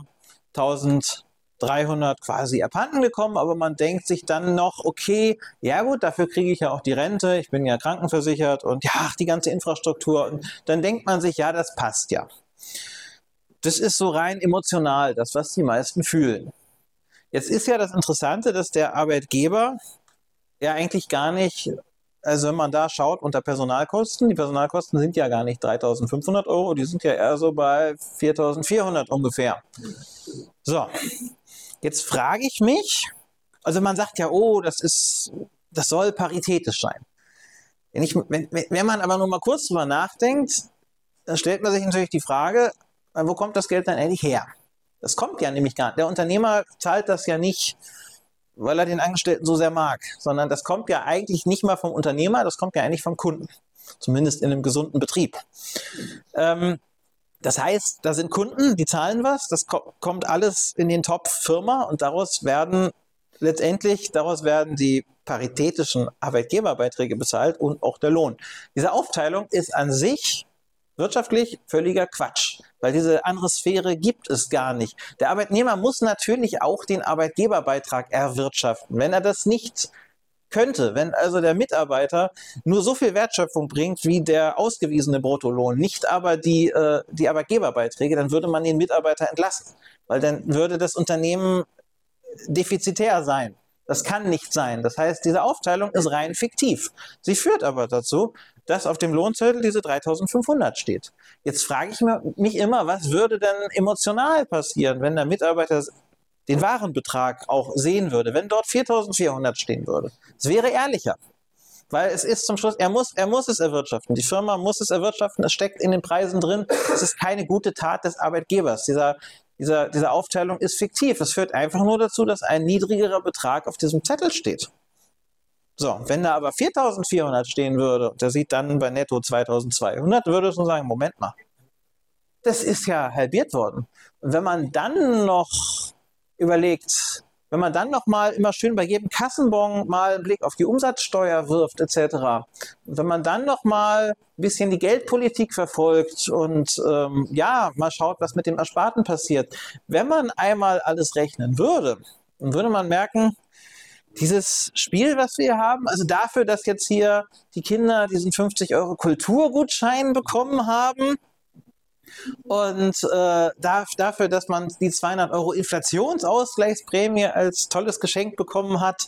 1.300 quasi abhanden gekommen, aber man denkt sich dann noch, okay, ja gut, dafür kriege ich ja auch die Rente, ich bin ja krankenversichert und ja, die ganze Infrastruktur. Und dann denkt man sich, ja, das passt ja. Das ist so rein emotional, das, was die meisten fühlen. Jetzt ist ja das Interessante, dass der Arbeitgeber ja eigentlich gar nicht, also wenn man da schaut unter Personalkosten, die Personalkosten sind ja gar nicht 3.500 Euro, die sind ja eher so bei 4.400 ungefähr. So, jetzt frage ich mich, also man sagt ja, oh, das soll paritätisch sein. Wenn man aber nur mal kurz drüber nachdenkt, dann stellt man sich natürlich die Frage, wo kommt das Geld dann eigentlich her? Das kommt ja nämlich gar nicht. Der Unternehmer zahlt das ja nicht, weil er den Angestellten so sehr mag, sondern das kommt ja eigentlich nicht mal vom Unternehmer, das kommt ja eigentlich vom Kunden. Zumindest in einem gesunden Betrieb. Das heißt, da sind Kunden, die zahlen was, das kommt alles in den Topf Firma, und daraus werden die paritätischen Arbeitgeberbeiträge bezahlt und auch der Lohn. Diese Aufteilung ist an sich wirtschaftlich völliger Quatsch, weil diese andere Sphäre gibt es gar nicht. Der Arbeitnehmer muss natürlich auch den Arbeitgeberbeitrag erwirtschaften. Wenn er das nicht könnte, wenn also der Mitarbeiter nur so viel Wertschöpfung bringt wie der ausgewiesene Bruttolohn, nicht aber die Arbeitgeberbeiträge, dann würde man den Mitarbeiter entlassen, weil dann würde das Unternehmen defizitär sein. Das kann nicht sein. Das heißt, diese Aufteilung ist rein fiktiv. Sie führt aber dazu, dass auf dem Lohnzettel diese 3.500 steht. Jetzt frage ich mich immer, was würde denn emotional passieren, wenn der Mitarbeiter den wahren Betrag auch sehen würde, wenn dort 4.400 stehen würde. Es wäre ehrlicher, weil es ist zum Schluss, er muss es erwirtschaften. Die Firma muss es erwirtschaften, es steckt in den Preisen drin. Es ist keine gute Tat des Arbeitgebers. Diese Aufteilung ist fiktiv. Es führt einfach nur dazu, dass ein niedrigerer Betrag auf diesem Zettel steht. So, wenn da aber 4.400 stehen würde, der sieht dann bei netto 2.200, würde es nur sagen, Moment mal, das ist ja halbiert worden. Und wenn man dann noch überlegt, Wenn man dann nochmal immer schön bei jedem Kassenbon mal einen Blick auf die Umsatzsteuer wirft etc. Und wenn man dann nochmal ein bisschen die Geldpolitik verfolgt und ja, mal schaut, was mit dem Ersparten passiert. Wenn man einmal alles rechnen würde, dann würde man merken, dieses Spiel, was wir hier haben, also dafür, dass jetzt hier die Kinder diesen 50 € Kulturgutschein bekommen haben, und dafür, dass man die 200 € Inflationsausgleichsprämie als tolles Geschenk bekommen hat,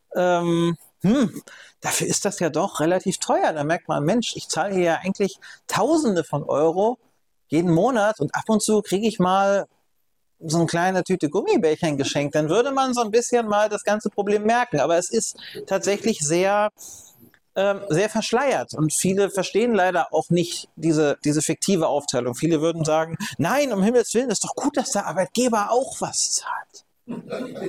dafür ist das ja doch relativ teuer. Da merkt man, Mensch, ich zahle hier ja eigentlich Tausende von Euro jeden Monat und ab und zu kriege ich mal so eine kleine Tüte Gummibärchen geschenkt. Dann würde man so ein bisschen mal das ganze Problem merken. Aber es ist tatsächlich sehr verschleiert. Und viele verstehen leider auch nicht diese fiktive Aufteilung. Viele würden sagen, nein, um Himmels Willen, ist doch gut, dass der Arbeitgeber auch was zahlt.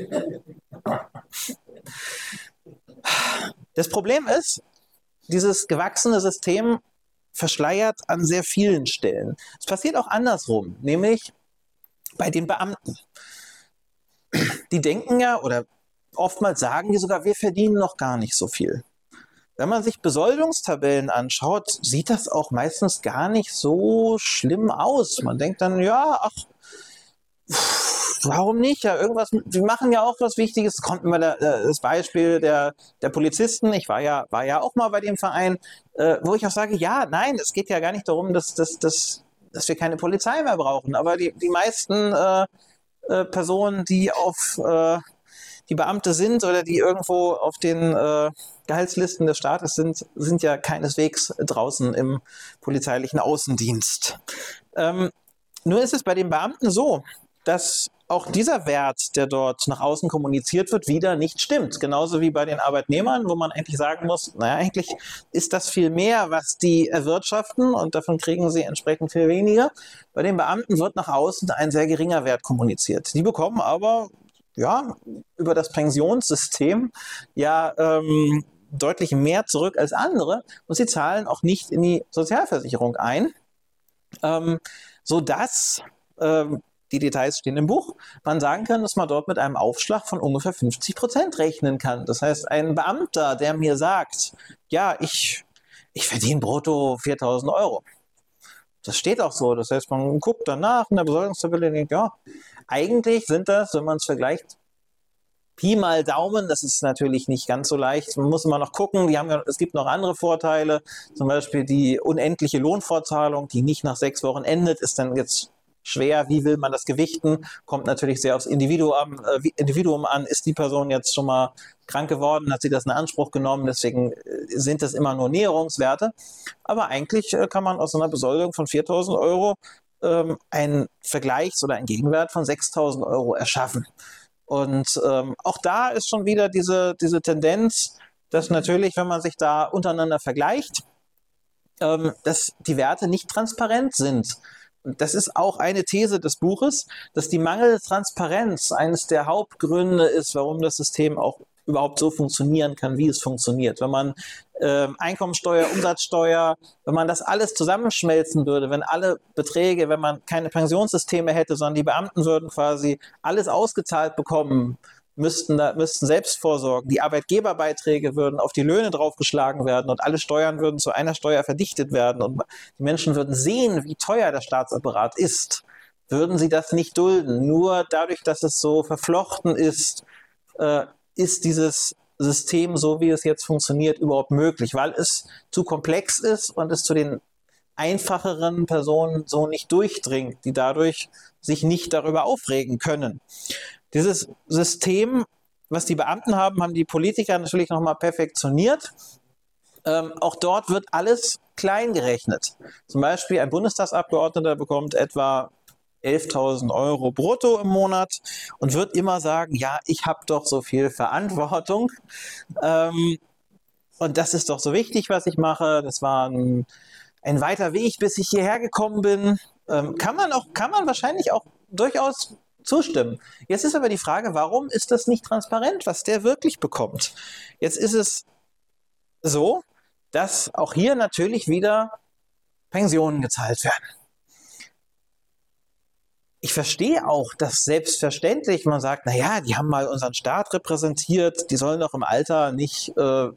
Das Problem ist, dieses gewachsene System verschleiert an sehr vielen Stellen. Es passiert auch andersrum, nämlich bei den Beamten. Die denken ja, oder oftmals sagen die sogar, wir verdienen noch gar nicht so viel. Wenn man sich Besoldungstabellen anschaut, sieht das auch meistens gar nicht so schlimm aus. Man denkt dann, ja, ach, warum nicht? Ja, irgendwas, wir machen ja auch was Wichtiges. Es kommt immer das Beispiel der Polizisten. Ich war ja auch mal bei dem Verein, wo ich auch sage, ja, nein, es geht ja gar nicht darum, dass wir keine Polizei mehr brauchen. Aber die meisten Personen, die auf die Beamte sind oder die irgendwo auf den Gehaltslisten des Staates sind ja keineswegs draußen im polizeilichen Außendienst. Nur ist es bei den Beamten so, dass auch dieser Wert, der dort nach außen kommuniziert wird, wieder nicht stimmt. Genauso wie bei den Arbeitnehmern, wo man eigentlich sagen muss, naja, eigentlich ist das viel mehr, was die erwirtschaften und davon kriegen sie entsprechend viel weniger. Bei den Beamten wird nach außen ein sehr geringer Wert kommuniziert. Die bekommen aber ja über das Pensionssystem ja deutlich mehr zurück als andere und sie zahlen auch nicht in die Sozialversicherung ein, sodass die Details stehen im Buch, man sagen kann, dass man dort mit einem Aufschlag von ungefähr 50% rechnen kann. Das heißt, ein Beamter, der mir sagt, ja, ich verdiene brutto 4.000 Euro. Das steht auch so. Das heißt, man guckt danach in der Besoldungstabelle und denkt, ja, eigentlich sind das, wenn man es vergleicht, Pi mal Daumen, das ist natürlich nicht ganz so leicht. Man muss immer noch gucken, es gibt noch andere Vorteile, zum Beispiel die unendliche Lohnfortzahlung, die nicht nach 6 Wochen endet, ist dann jetzt schwer, wie will man das gewichten, kommt natürlich sehr aufs Individuum an, ist die Person jetzt schon mal krank geworden, hat sie das in Anspruch genommen, deswegen sind das immer nur Näherungswerte, aber eigentlich kann man aus einer Besoldung von 4.000 Euro einen Vergleichs- oder einen Gegenwert von 6.000 Euro erschaffen. Und auch da ist schon wieder diese Tendenz, dass natürlich, wenn man sich da untereinander vergleicht, dass die Werte nicht transparent sind. Und das ist auch eine These des Buches, dass die mangelnde Transparenz eines der Hauptgründe ist, warum das System auch überhaupt so funktionieren kann, wie es funktioniert. Wenn man Einkommensteuer, Umsatzsteuer, wenn man das alles zusammenschmelzen würde, wenn alle Beträge, wenn man keine Pensionssysteme hätte, sondern die Beamten würden quasi alles ausgezahlt bekommen, müssten selbst vorsorgen, die Arbeitgeberbeiträge würden auf die Löhne draufgeschlagen werden und alle Steuern würden zu einer Steuer verdichtet werden und die Menschen würden sehen, wie teuer der Staatsapparat ist, würden sie das nicht dulden. Nur dadurch, dass es so verflochten ist dieses System, so wie es jetzt funktioniert, überhaupt möglich, weil es zu komplex ist und es zu den einfacheren Personen so nicht durchdringt, die dadurch sich nicht darüber aufregen können. Dieses System, was die Beamten haben, haben die Politiker natürlich nochmal perfektioniert. Auch dort wird alles klein gerechnet. Zum Beispiel ein Bundestagsabgeordneter bekommt etwa 11.000 Euro brutto im Monat und wird immer sagen, ja, ich habe doch so viel Verantwortung und das ist doch so wichtig, was ich mache. Das war ein weiter Weg, bis ich hierher gekommen bin. Kann man wahrscheinlich auch durchaus zustimmen. Jetzt ist aber die Frage, warum ist das nicht transparent, was der wirklich bekommt? Jetzt ist es so, dass auch hier natürlich wieder Pensionen gezahlt werden. ich verstehe auch, dass selbstverständlich man sagt, naja, die haben mal unseren Staat repräsentiert, die sollen doch im Alter nicht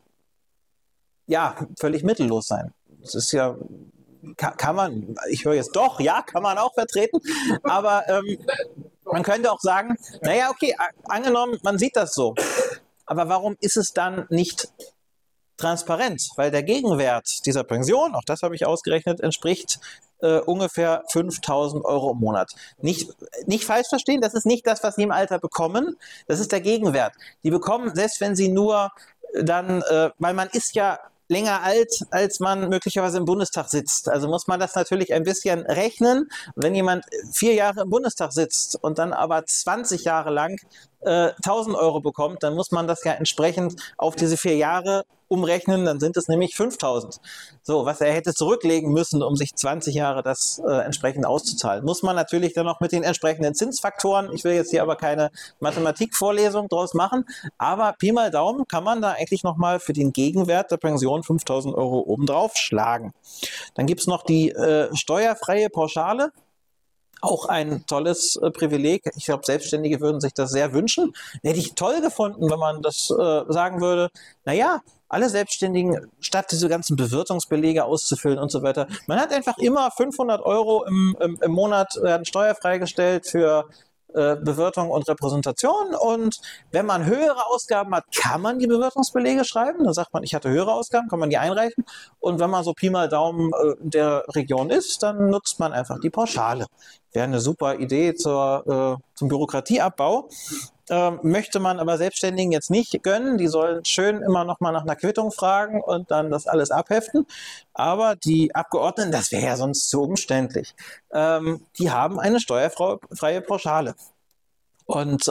völlig mittellos sein. Das ist ja, kann man, ich höre jetzt doch, ja, kann man auch vertreten, aber man könnte auch sagen, naja, okay, angenommen, man sieht das so, aber warum ist es dann nicht transparent? Weil der Gegenwert dieser Pension, auch das habe ich ausgerechnet, entspricht ungefähr 5.000 Euro im Monat. Nicht falsch verstehen, das ist nicht das, was sie im Alter bekommen, das ist der Gegenwert. Die bekommen, selbst wenn sie nur dann, weil man ist ja länger alt, als man möglicherweise im Bundestag sitzt. Also muss man das natürlich ein bisschen rechnen. Wenn jemand 4 Jahre im Bundestag sitzt und dann aber 20 Jahre lang 1.000 Euro bekommt, dann muss man das ja entsprechend auf diese 4 Jahre umrechnen, dann sind es nämlich 5.000. So, was er hätte zurücklegen müssen, um sich 20 Jahre das entsprechend auszuzahlen. Muss man natürlich dann noch mit den entsprechenden Zinsfaktoren, ich will jetzt hier aber keine Mathematikvorlesung draus machen, aber Pi mal Daumen kann man da eigentlich nochmal für den Gegenwert der Pension 5.000 Euro obendrauf schlagen. Dann gibt es noch die steuerfreie Pauschale. Auch ein tolles Privileg. Ich glaube, Selbstständige würden sich das sehr wünschen. Hätte ich toll gefunden, wenn man das sagen würde, naja, alle Selbstständigen, statt diese ganzen Bewirtungsbelege auszufüllen und so weiter, man hat einfach immer 500 Euro im Monat werden steuerfrei gestellt für Bewirtung und Repräsentation, und wenn man höhere Ausgaben hat, kann man die Bewirtungsbelege schreiben, dann sagt man, ich hatte höhere Ausgaben, kann man die einreichen, und wenn man so Pi mal Daumen der Region ist, dann nutzt man einfach die Pauschale. Wäre eine super Idee zum Bürokratieabbau. Möchte man aber Selbstständigen jetzt nicht gönnen. Die sollen schön immer noch mal nach einer Quittung fragen und dann das alles abheften. Aber die Abgeordneten, das wäre ja sonst zu umständlich, die haben eine steuerfreie Pauschale. Und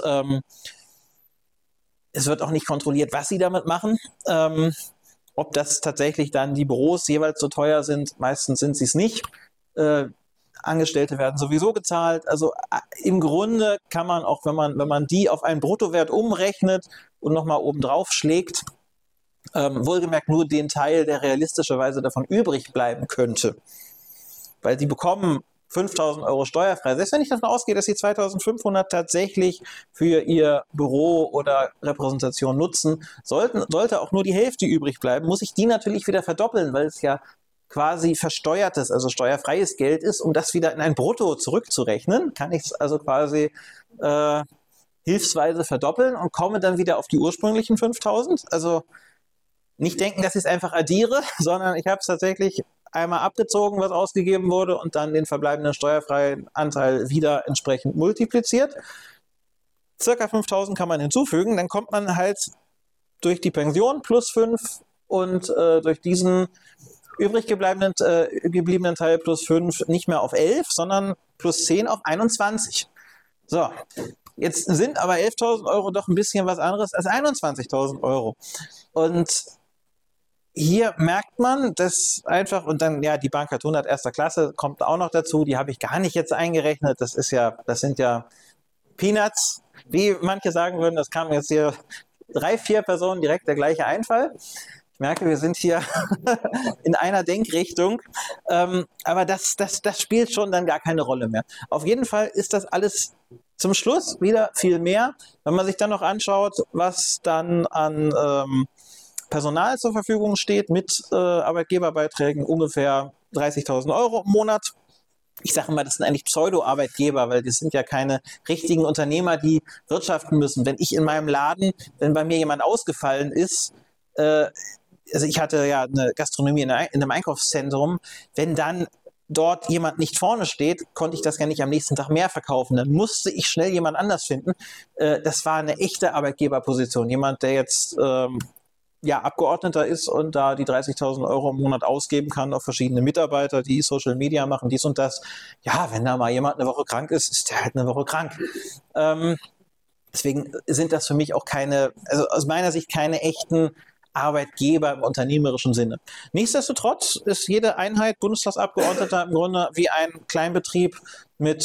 es wird auch nicht kontrolliert, was sie damit machen. Ob das tatsächlich dann die Büros jeweils so teuer sind, meistens sind sie es nicht. Angestellte werden sowieso gezahlt. Also im Grunde kann man auch, wenn man die auf einen Bruttowert umrechnet und nochmal oben drauf schlägt, wohlgemerkt nur den Teil, der realistischerweise davon übrig bleiben könnte. Weil die bekommen 5.000 Euro steuerfrei. Selbst wenn ich davon ausgehe, dass sie 2.500 tatsächlich für ihr Büro oder Repräsentation nutzen, sollte auch nur die Hälfte übrig bleiben, muss ich die natürlich wieder verdoppeln, weil es ja quasi versteuertes, also steuerfreies Geld ist, um das wieder in ein Brutto zurückzurechnen, kann ich es also quasi hilfsweise verdoppeln und komme dann wieder auf die ursprünglichen 5.000. Also nicht denken, dass ich es einfach addiere, sondern ich habe es tatsächlich einmal abgezogen, was ausgegeben wurde, und dann den verbleibenden steuerfreien Anteil wieder entsprechend multipliziert. Circa 5.000 kann man hinzufügen, dann kommt man halt durch die Pension plus 5 und durch diesen übrig gebliebenen Teil plus 5 nicht mehr auf 11, sondern plus 10 auf 21. So, jetzt sind aber 11.000 Euro doch ein bisschen was anderes als 21.000 Euro. Und hier merkt man, dass einfach, und dann, ja, die Bank hat 100 erster Klasse, kommt auch noch dazu, die habe ich gar nicht jetzt eingerechnet, das sind ja Peanuts, wie manche sagen würden, das kam jetzt hier 3, 4 Personen direkt der gleiche Einfall. Ich merke, wir sind hier in einer Denkrichtung, aber das spielt schon dann gar keine Rolle mehr. Auf jeden Fall ist das alles zum Schluss wieder viel mehr, wenn man sich dann noch anschaut, was dann an Personal zur Verfügung steht mit Arbeitgeberbeiträgen, ungefähr 30.000 Euro im Monat. Ich sage immer, das sind eigentlich Pseudo-Arbeitgeber, weil das sind ja keine richtigen Unternehmer, die wirtschaften müssen. Wenn ich in meinem Laden, wenn bei mir jemand ausgefallen ist, also ich hatte ja eine Gastronomie in einem Einkaufszentrum, wenn dann dort jemand nicht vorne steht, konnte ich das ja nicht am nächsten Tag mehr verkaufen. Dann musste ich schnell jemand anders finden. Das war eine echte Arbeitgeberposition. Jemand, der jetzt Abgeordneter ist und da die 30.000 Euro im Monat ausgeben kann auf verschiedene Mitarbeiter, die Social Media machen, dies und das. Ja, wenn da mal jemand eine Woche krank ist, ist der halt eine Woche krank. Deswegen sind das für mich auch also aus meiner Sicht keine echten Arbeitgeber im unternehmerischen Sinne. Nichtsdestotrotz ist jede Einheit Bundestagsabgeordneter im Grunde wie ein Kleinbetrieb mit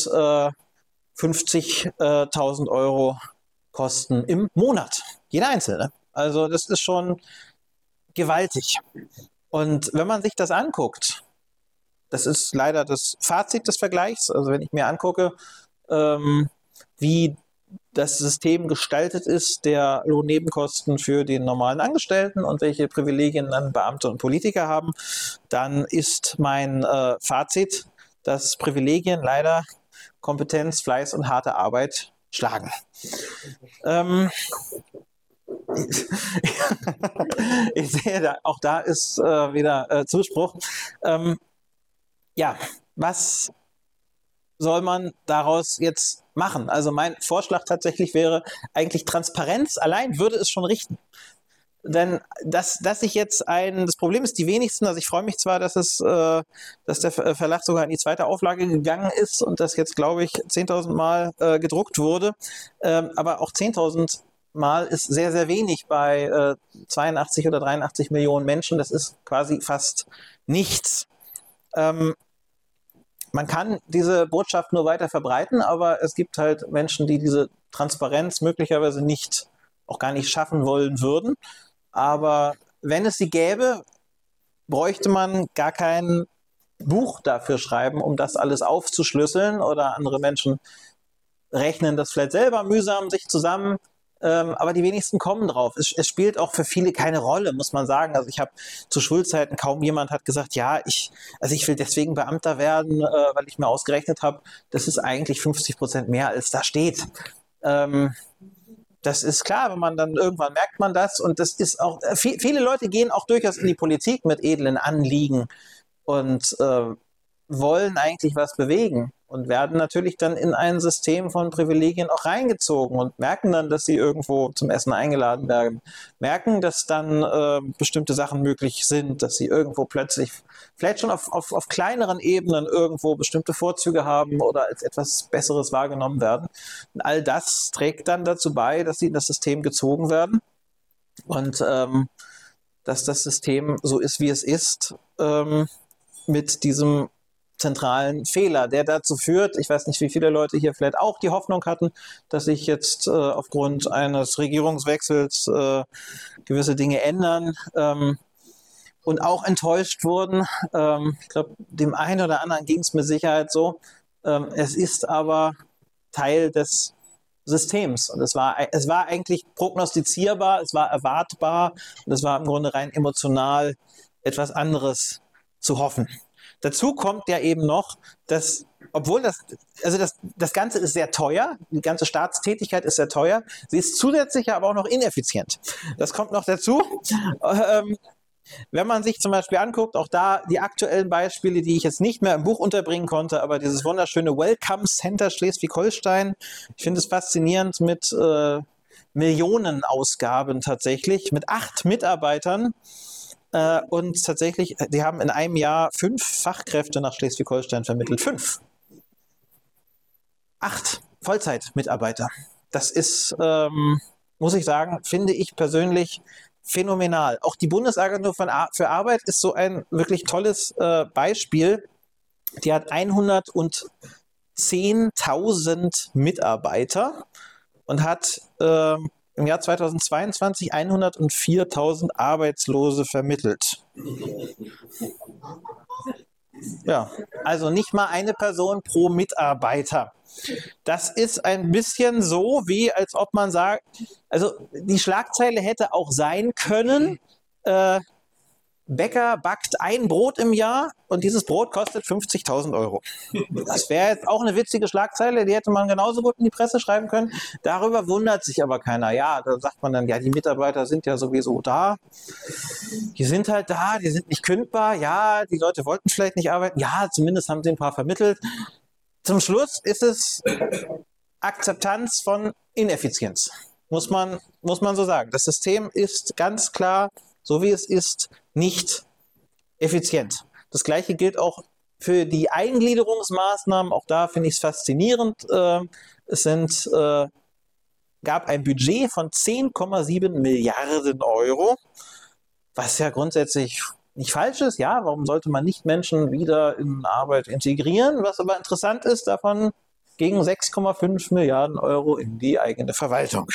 50.000 Euro Kosten im Monat. Jeder Einzelne. Also das ist schon gewaltig. Und wenn man sich das anguckt, das ist leider das Fazit des Vergleichs, also wenn ich mir angucke, wie das System gestaltet ist, der Lohnnebenkosten für den normalen Angestellten und welche Privilegien dann Beamte und Politiker haben, dann ist mein Fazit, dass Privilegien leider Kompetenz, Fleiß und harte Arbeit schlagen. Ich sehe, auch da ist wieder Zuspruch. Ja, was soll man daraus jetzt machen? Also mein Vorschlag tatsächlich wäre eigentlich Transparenz allein würde es schon richten. Denn dass ich jetzt das Problem ist, die wenigsten, also ich freue mich zwar, dass der Verlag sogar in die zweite Auflage gegangen ist und das jetzt, glaube ich, 10.000 Mal gedruckt wurde, aber auch 10.000 Mal ist sehr, sehr wenig bei 82 oder 83 Millionen Menschen. Das ist quasi fast nichts. Man kann diese Botschaft nur weiter verbreiten, aber es gibt halt Menschen, die diese Transparenz möglicherweise auch gar nicht schaffen wollen würden. Aber wenn es sie gäbe, bräuchte man gar kein Buch dafür schreiben, um das alles aufzuschlüsseln, oder andere Menschen rechnen das vielleicht selber mühsam sich zusammen. Aber die wenigsten kommen drauf. Es spielt auch für viele keine Rolle, muss man sagen. Also ich habe zu Schulzeiten, kaum jemand hat gesagt, ja, ich will deswegen Beamter werden, weil ich mir ausgerechnet habe, das ist eigentlich 50% mehr, als da steht. Das ist klar, wenn man dann irgendwann merkt man das, und das ist auch, viele Leute gehen auch durchaus in die Politik mit edlen Anliegen und wollen eigentlich was bewegen und werden natürlich dann in ein System von Privilegien auch reingezogen und merken dann, dass sie irgendwo zum Essen eingeladen werden, merken, dass dann bestimmte Sachen möglich sind, dass sie irgendwo plötzlich, vielleicht schon auf kleineren Ebenen irgendwo bestimmte Vorzüge haben oder als etwas Besseres wahrgenommen werden. Und all das trägt dann dazu bei, dass sie in das System gezogen werden und dass das System so ist, wie es ist, mit diesem zentralen Fehler, der dazu führt, ich weiß nicht, wie viele Leute hier vielleicht auch die Hoffnung hatten, dass sich jetzt aufgrund eines Regierungswechsels gewisse Dinge ändern und auch enttäuscht wurden. Ich glaube, dem einen oder anderen ging es mit Sicherheit so. Es ist aber Teil des Systems und es war eigentlich prognostizierbar, es war erwartbar und es war im Grunde rein emotional etwas anderes zu hoffen. Dazu kommt ja eben noch, dass, obwohl das Ganze ist sehr teuer, die ganze Staatstätigkeit ist sehr teuer, sie ist zusätzlich aber auch noch ineffizient. Das kommt noch dazu. Wenn man sich zum Beispiel anguckt, auch da die aktuellen Beispiele, die ich jetzt nicht mehr im Buch unterbringen konnte, aber dieses wunderschöne Welcome Center Schleswig-Holstein, ich finde es faszinierend mit Millionenausgaben tatsächlich, mit 8 Mitarbeitern. Und tatsächlich, die haben in einem Jahr 5 Fachkräfte nach Schleswig-Holstein vermittelt. 5. 8 Vollzeitmitarbeiter. Das ist, muss ich sagen, finde ich persönlich phänomenal. Auch die Bundesagentur für Arbeit ist so ein wirklich tolles Beispiel. Die hat 110.000 Mitarbeiter und hat im Jahr 2022 104.000 Arbeitslose vermittelt. Ja, also nicht mal eine Person pro Mitarbeiter. Das ist ein bisschen so, wie als ob man sagt, also die Schlagzeile hätte auch sein können, Bäcker backt ein Brot im Jahr und dieses Brot kostet 50.000 Euro. Das wäre jetzt auch eine witzige Schlagzeile, die hätte man genauso gut in die Presse schreiben können. Darüber wundert sich aber keiner. Ja, da sagt man dann, ja, die Mitarbeiter sind ja sowieso da. Die sind halt da, die sind nicht kündbar. Ja, die Leute wollten vielleicht nicht arbeiten. Ja, zumindest haben sie ein paar vermittelt. Zum Schluss ist es Akzeptanz von Ineffizienz. Muss man so sagen. Das System ist ganz klar, so wie es ist, nicht effizient. Das Gleiche gilt auch für die Eingliederungsmaßnahmen. Auch da finde ich es faszinierend. Es gab ein Budget von 10,7 Milliarden Euro, was ja grundsätzlich nicht falsch ist. Ja, warum sollte man nicht Menschen wieder in Arbeit integrieren? Was aber interessant ist, davon gingen 6,5 Milliarden Euro in die eigene Verwaltung.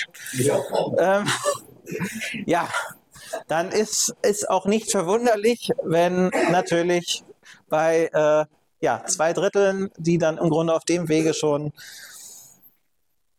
Ja, dann ist auch nicht verwunderlich, wenn natürlich bei 2 Dritteln, die dann im Grunde auf dem Wege schon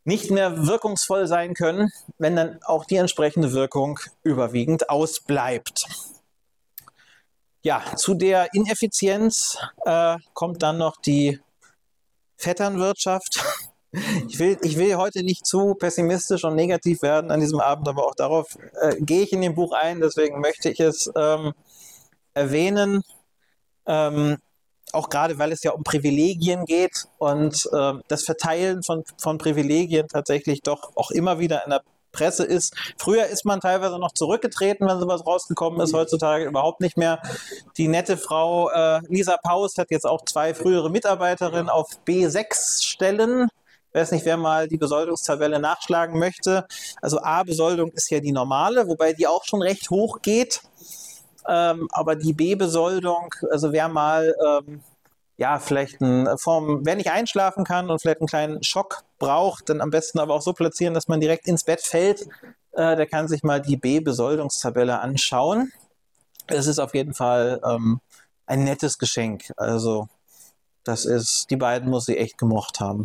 nicht mehr wirkungsvoll sein können, wenn dann auch die entsprechende Wirkung überwiegend ausbleibt. Ja, zu der Ineffizienz kommt dann noch die Vetternwirtschaft. Ich will heute nicht zu pessimistisch und negativ werden an diesem Abend, aber auch darauf gehe ich in dem Buch ein, deswegen möchte ich es erwähnen, auch gerade weil es ja um Privilegien geht und das Verteilen von Privilegien tatsächlich doch auch immer wieder in der Presse ist. Früher ist man teilweise noch zurückgetreten, wenn sowas rausgekommen ist, heutzutage überhaupt nicht mehr. Die nette Frau Lisa Paus hat jetzt auch 2 frühere Mitarbeiterinnen auf B6 Stellen. Ich weiß nicht, wer mal die Besoldungstabelle nachschlagen möchte. Also A-Besoldung ist ja die normale, wobei die auch schon recht hoch geht. Aber die B-Besoldung, also wer mal vielleicht wer nicht einschlafen kann und vielleicht einen kleinen Schock braucht, dann am besten aber auch so platzieren, dass man direkt ins Bett fällt, der kann sich mal die B-Besoldungstabelle anschauen. Es ist auf jeden Fall ein nettes Geschenk. Also die beiden muss sie echt gemocht haben.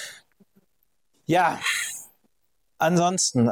Ja, ansonsten,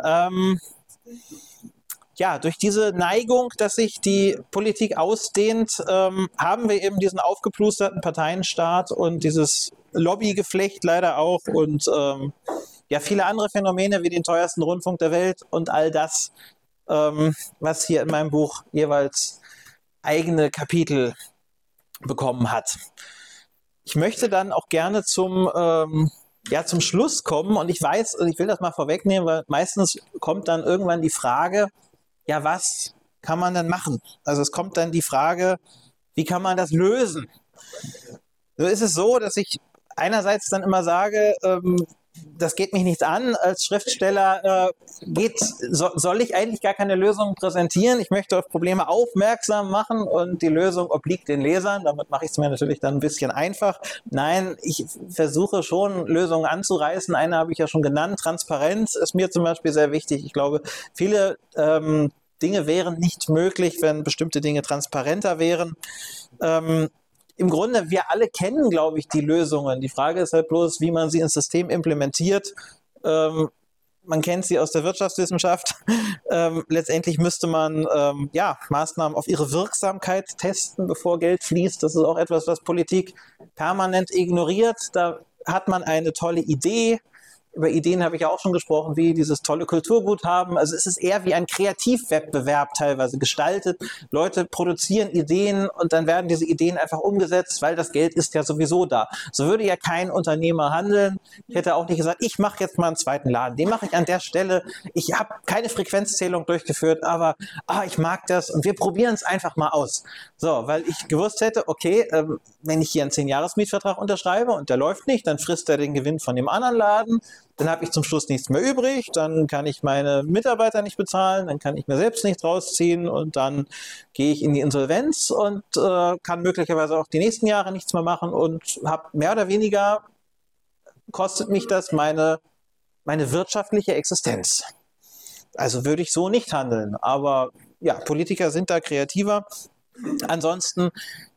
durch diese Neigung, dass sich die Politik ausdehnt, haben wir eben diesen aufgeplusterten Parteienstaat und dieses Lobbygeflecht leider auch und viele andere Phänomene wie den teuersten Rundfunk der Welt und all das, was hier in meinem Buch jeweils eigene Kapitel bekommen hat. Ich möchte dann auch gerne zum Schluss kommen und ich will das mal vorwegnehmen, weil meistens kommt dann irgendwann die Frage, ja, was kann man denn machen? Also es kommt dann die Frage, wie kann man das lösen? So ist es so, dass ich einerseits dann immer sage, das geht mich nichts an. Als Schriftsteller soll ich eigentlich gar keine Lösung präsentieren. Ich möchte auf Probleme aufmerksam machen und die Lösung obliegt den Lesern. Damit mache ich es mir natürlich dann ein bisschen einfach. Nein, ich versuche schon, Lösungen anzureißen. Eine habe ich ja schon genannt. Transparenz ist mir zum Beispiel sehr wichtig. Ich glaube, viele Dinge wären nicht möglich, wenn bestimmte Dinge transparenter wären. Im Grunde, wir alle kennen, glaube ich, die Lösungen. Die Frage ist halt bloß, wie man sie ins System implementiert. Man kennt sie aus der Wirtschaftswissenschaft. Letztendlich müsste man Maßnahmen auf ihre Wirksamkeit testen, bevor Geld fließt. Das ist auch etwas, was Politik permanent ignoriert. Da hat man eine tolle Idee. Über Ideen habe ich ja auch schon gesprochen, wie dieses tolle Kulturguthaben. Also es ist eher wie ein Kreativwettbewerb teilweise gestaltet. Leute produzieren Ideen und dann werden diese Ideen einfach umgesetzt, weil das Geld ist ja sowieso da. So würde ja kein Unternehmer handeln. Ich hätte auch nicht gesagt, ich mache jetzt mal einen zweiten Laden. Den mache ich an der Stelle. Ich habe keine Frequenzzählung durchgeführt, aber ich mag das und wir probieren es einfach mal aus. So, weil ich gewusst hätte, okay, wenn ich hier einen 10-Jahres-Mietvertrag unterschreibe und der läuft nicht, dann frisst er den Gewinn von dem anderen Laden. Dann habe ich zum Schluss nichts mehr übrig, dann kann ich meine Mitarbeiter nicht bezahlen, dann kann ich mir selbst nichts rausziehen und dann gehe ich in die Insolvenz und kann möglicherweise auch die nächsten Jahre nichts mehr machen und habe mehr oder weniger, kostet mich das meine wirtschaftliche Existenz. Also würde ich so nicht handeln, aber ja, Politiker sind da kreativer. Ansonsten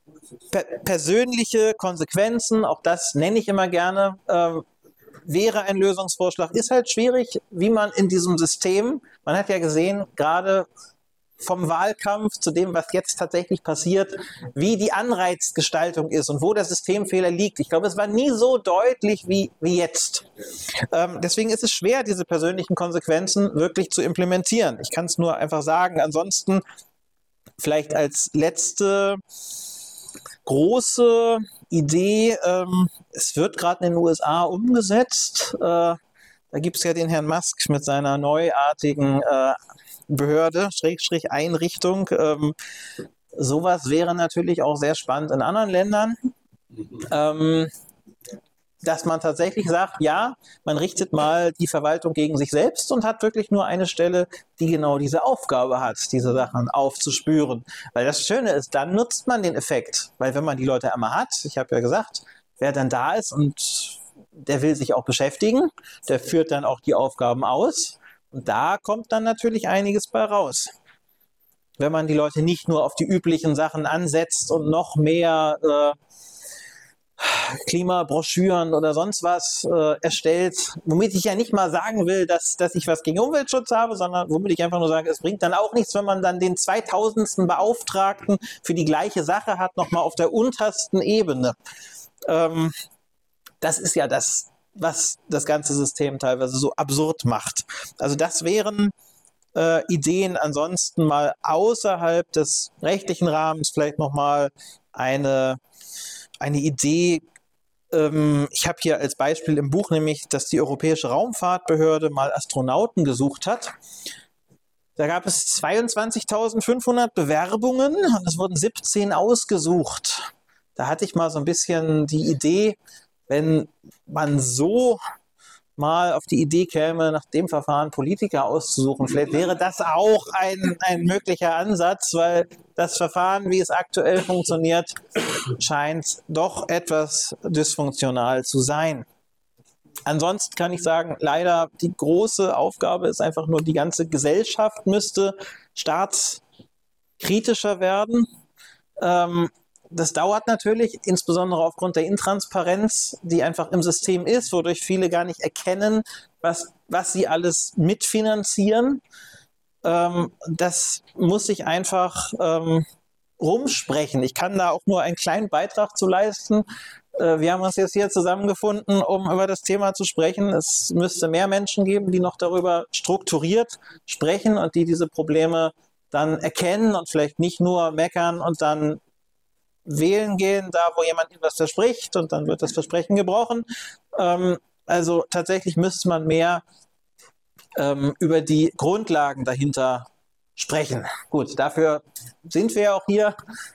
persönliche Konsequenzen, auch das nenne ich immer gerne, wäre ein Lösungsvorschlag. Ist halt schwierig, wie man in diesem System, man hat ja gesehen, gerade vom Wahlkampf zu dem, was jetzt tatsächlich passiert, wie die Anreizgestaltung ist und wo der Systemfehler liegt. Ich glaube, es war nie so deutlich wie jetzt. Deswegen ist es schwer, diese persönlichen Konsequenzen wirklich zu implementieren. Ich kann es nur einfach sagen. Ansonsten vielleicht als letzte große Idee, es wird gerade in den USA umgesetzt. Da gibt es ja den Herrn Musk mit seiner neuartigen Behörde, Schrägstrich Einrichtung. Sowas wäre natürlich auch sehr spannend in anderen Ländern. Dass man tatsächlich sagt, ja, man richtet mal die Verwaltung gegen sich selbst und hat wirklich nur eine Stelle, die genau diese Aufgabe hat, diese Sachen aufzuspüren. Weil das Schöne ist, dann nutzt man den Effekt. Weil wenn man die Leute einmal hat, ich habe ja gesagt, wer dann da ist und der will sich auch beschäftigen, der führt dann auch die Aufgaben aus und da kommt dann natürlich einiges bei raus. Wenn man die Leute nicht nur auf die üblichen Sachen ansetzt und noch mehr Klimabroschüren oder sonst was erstellt, womit ich ja nicht mal sagen will, dass ich was gegen Umweltschutz habe, sondern womit ich einfach nur sage, es bringt dann auch nichts, wenn man dann den 2000. Beauftragten für die gleiche Sache hat, nochmal auf der untersten Ebene. Das ist ja das, was das ganze System teilweise so absurd macht. Also das wären Ideen ansonsten mal außerhalb des rechtlichen Rahmens, vielleicht nochmal eine Idee. Ich habe hier als Beispiel im Buch nämlich, dass die Europäische Raumfahrtbehörde mal Astronauten gesucht hat. Da gab es 22.500 Bewerbungen und es wurden 17 ausgesucht. Da hatte ich mal so ein bisschen die Idee, wenn man so mal auf die Idee käme, nach dem Verfahren Politiker auszusuchen. Vielleicht wäre das auch ein möglicher Ansatz, weil das Verfahren, wie es aktuell funktioniert, scheint doch etwas dysfunktional zu sein. Ansonsten kann ich sagen, leider die große Aufgabe ist einfach nur, die ganze Gesellschaft müsste staatskritischer werden. Das dauert natürlich, insbesondere aufgrund der Intransparenz, die einfach im System ist, wodurch viele gar nicht erkennen, was sie alles mitfinanzieren. Das muss sich einfach rumsprechen. Ich kann da auch nur einen kleinen Beitrag zu leisten. Wir haben uns jetzt hier zusammengefunden, um über das Thema zu sprechen. Es müsste mehr Menschen geben, die noch darüber strukturiert sprechen und die diese Probleme dann erkennen und vielleicht nicht nur meckern und dann wählen gehen, da wo jemand etwas verspricht und dann wird das Versprechen gebrochen. Also tatsächlich müsste man mehr über die Grundlagen dahinter sprechen. Gut, dafür sind wir auch hier.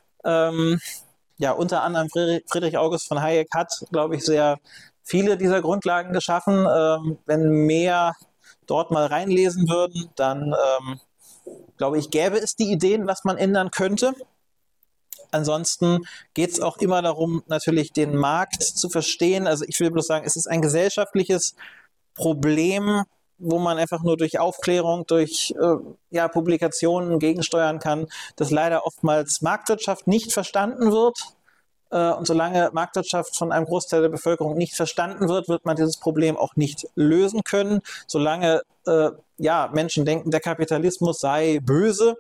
Ja, unter anderem Friedrich August von Hayek hat, glaube ich, sehr viele dieser Grundlagen geschaffen. Wenn mehr dort mal reinlesen würden, dann glaube ich, gäbe es die Ideen, was man ändern könnte. Ansonsten geht es auch immer darum, natürlich den Markt zu verstehen. Also ich will bloß sagen, es ist ein gesellschaftliches Problem, wo man einfach nur durch Aufklärung, durch Publikationen gegensteuern kann, dass leider oftmals Marktwirtschaft nicht verstanden wird. Und solange Marktwirtschaft von einem Großteil der Bevölkerung nicht verstanden wird, wird man dieses Problem auch nicht lösen können. Solange Menschen denken, der Kapitalismus sei böse,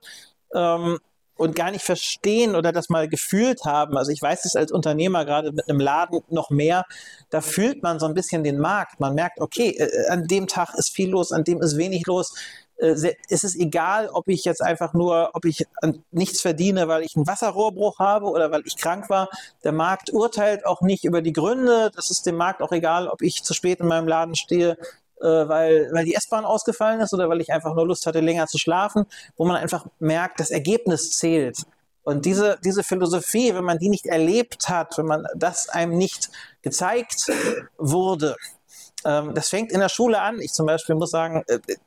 und gar nicht verstehen oder das mal gefühlt haben. Also ich weiß es als Unternehmer gerade mit einem Laden noch mehr, da fühlt man so ein bisschen den Markt. Man merkt, okay, an dem Tag ist viel los, an dem ist wenig los. Es ist egal, ob ich jetzt einfach nur, ob ich nichts verdiene, weil ich einen Wasserrohrbruch habe oder weil ich krank war. Der Markt urteilt auch nicht über die Gründe. Das ist dem Markt auch egal, ob ich zu spät in meinem Laden stehe, weil die S-Bahn ausgefallen ist oder weil ich einfach nur Lust hatte, länger zu schlafen, wo man einfach merkt, das Ergebnis zählt. Und diese Philosophie, wenn man die nicht erlebt hat, wenn man das einem nicht gezeigt wurde, das fängt in der Schule an. Ich zum Beispiel muss sagen,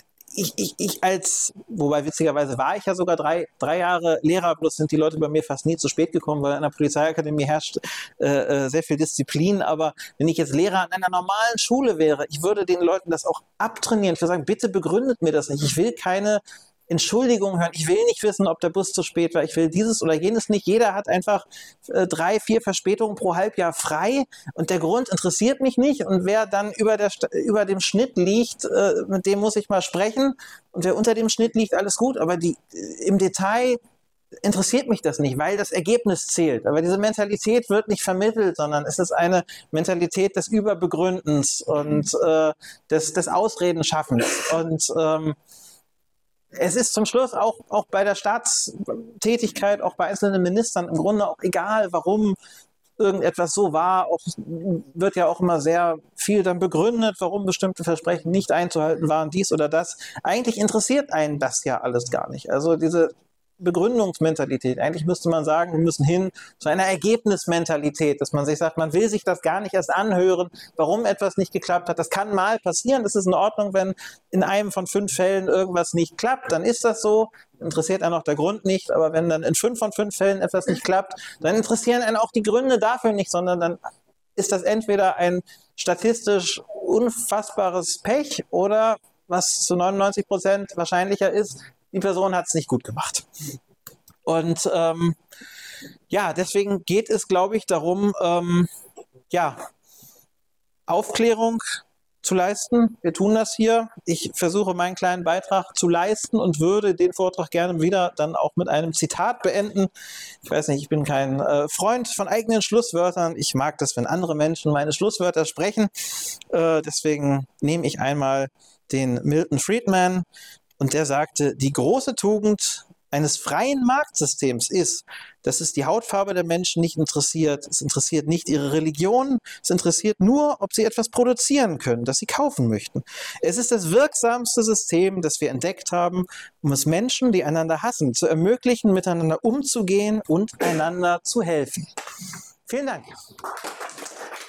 wobei witzigerweise war ich ja sogar drei Jahre Lehrer, bloß sind die Leute bei mir fast nie zu spät gekommen, weil in der Polizeiakademie herrscht sehr viel Disziplin. Aber wenn ich jetzt Lehrer an einer normalen Schule wäre, ich würde den Leuten das auch abtrainieren. Ich würde sagen, bitte begründet mir das nicht. Ich will keine Entschuldigung hören. Ich will nicht wissen, ob der Bus zu spät war. Ich will dieses oder jenes nicht. Jeder hat einfach 3, 4 Verspätungen pro Halbjahr frei und der Grund interessiert mich nicht. Und wer dann über dem Schnitt liegt, mit dem muss ich mal sprechen. Und wer unter dem Schnitt liegt, alles gut. Aber im Detail interessiert mich das nicht, weil das Ergebnis zählt. Aber diese Mentalität wird nicht vermittelt, sondern es ist eine Mentalität des Überbegründens und des Ausredenschaffens. Und es ist zum Schluss auch bei der Staatstätigkeit, auch bei einzelnen Ministern im Grunde auch egal, warum irgendetwas so war. Wird ja auch immer sehr viel dann begründet, warum bestimmte Versprechen nicht einzuhalten waren, dies oder das. Eigentlich interessiert einen das ja alles gar nicht. Also diese Begründungsmentalität. Eigentlich müsste man sagen, wir müssen hin zu einer Ergebnismentalität, dass man sich sagt, man will sich das gar nicht erst anhören, warum etwas nicht geklappt hat. Das kann mal passieren, das ist in Ordnung, wenn in einem von 5 Fällen irgendwas nicht klappt, dann ist das so, interessiert einen auch der Grund nicht, aber wenn dann in 5 von 5 Fällen etwas nicht klappt, dann interessieren einen auch die Gründe dafür nicht, sondern dann ist das entweder ein statistisch unfassbares Pech oder, was zu 99% wahrscheinlicher ist, die Person hat es nicht gut gemacht. Und deswegen geht es, glaube ich, darum, ja, Aufklärung zu leisten. Wir tun das hier. Ich versuche meinen kleinen Beitrag zu leisten und würde den Vortrag gerne wieder dann auch mit einem Zitat beenden. Ich weiß nicht, ich bin kein Freund von eigenen Schlusswörtern. Ich mag das, wenn andere Menschen meine Schlusswörter sprechen. Deswegen nehme ich einmal den Milton Friedman und der sagte, die große Tugend eines freien Marktsystems ist, dass es die Hautfarbe der Menschen nicht interessiert. Es interessiert nicht ihre Religion. Es interessiert nur, ob sie etwas produzieren können, das sie kaufen möchten. Es ist das wirksamste System, das wir entdeckt haben, um es Menschen, die einander hassen, zu ermöglichen, miteinander umzugehen und einander zu helfen. Vielen Dank.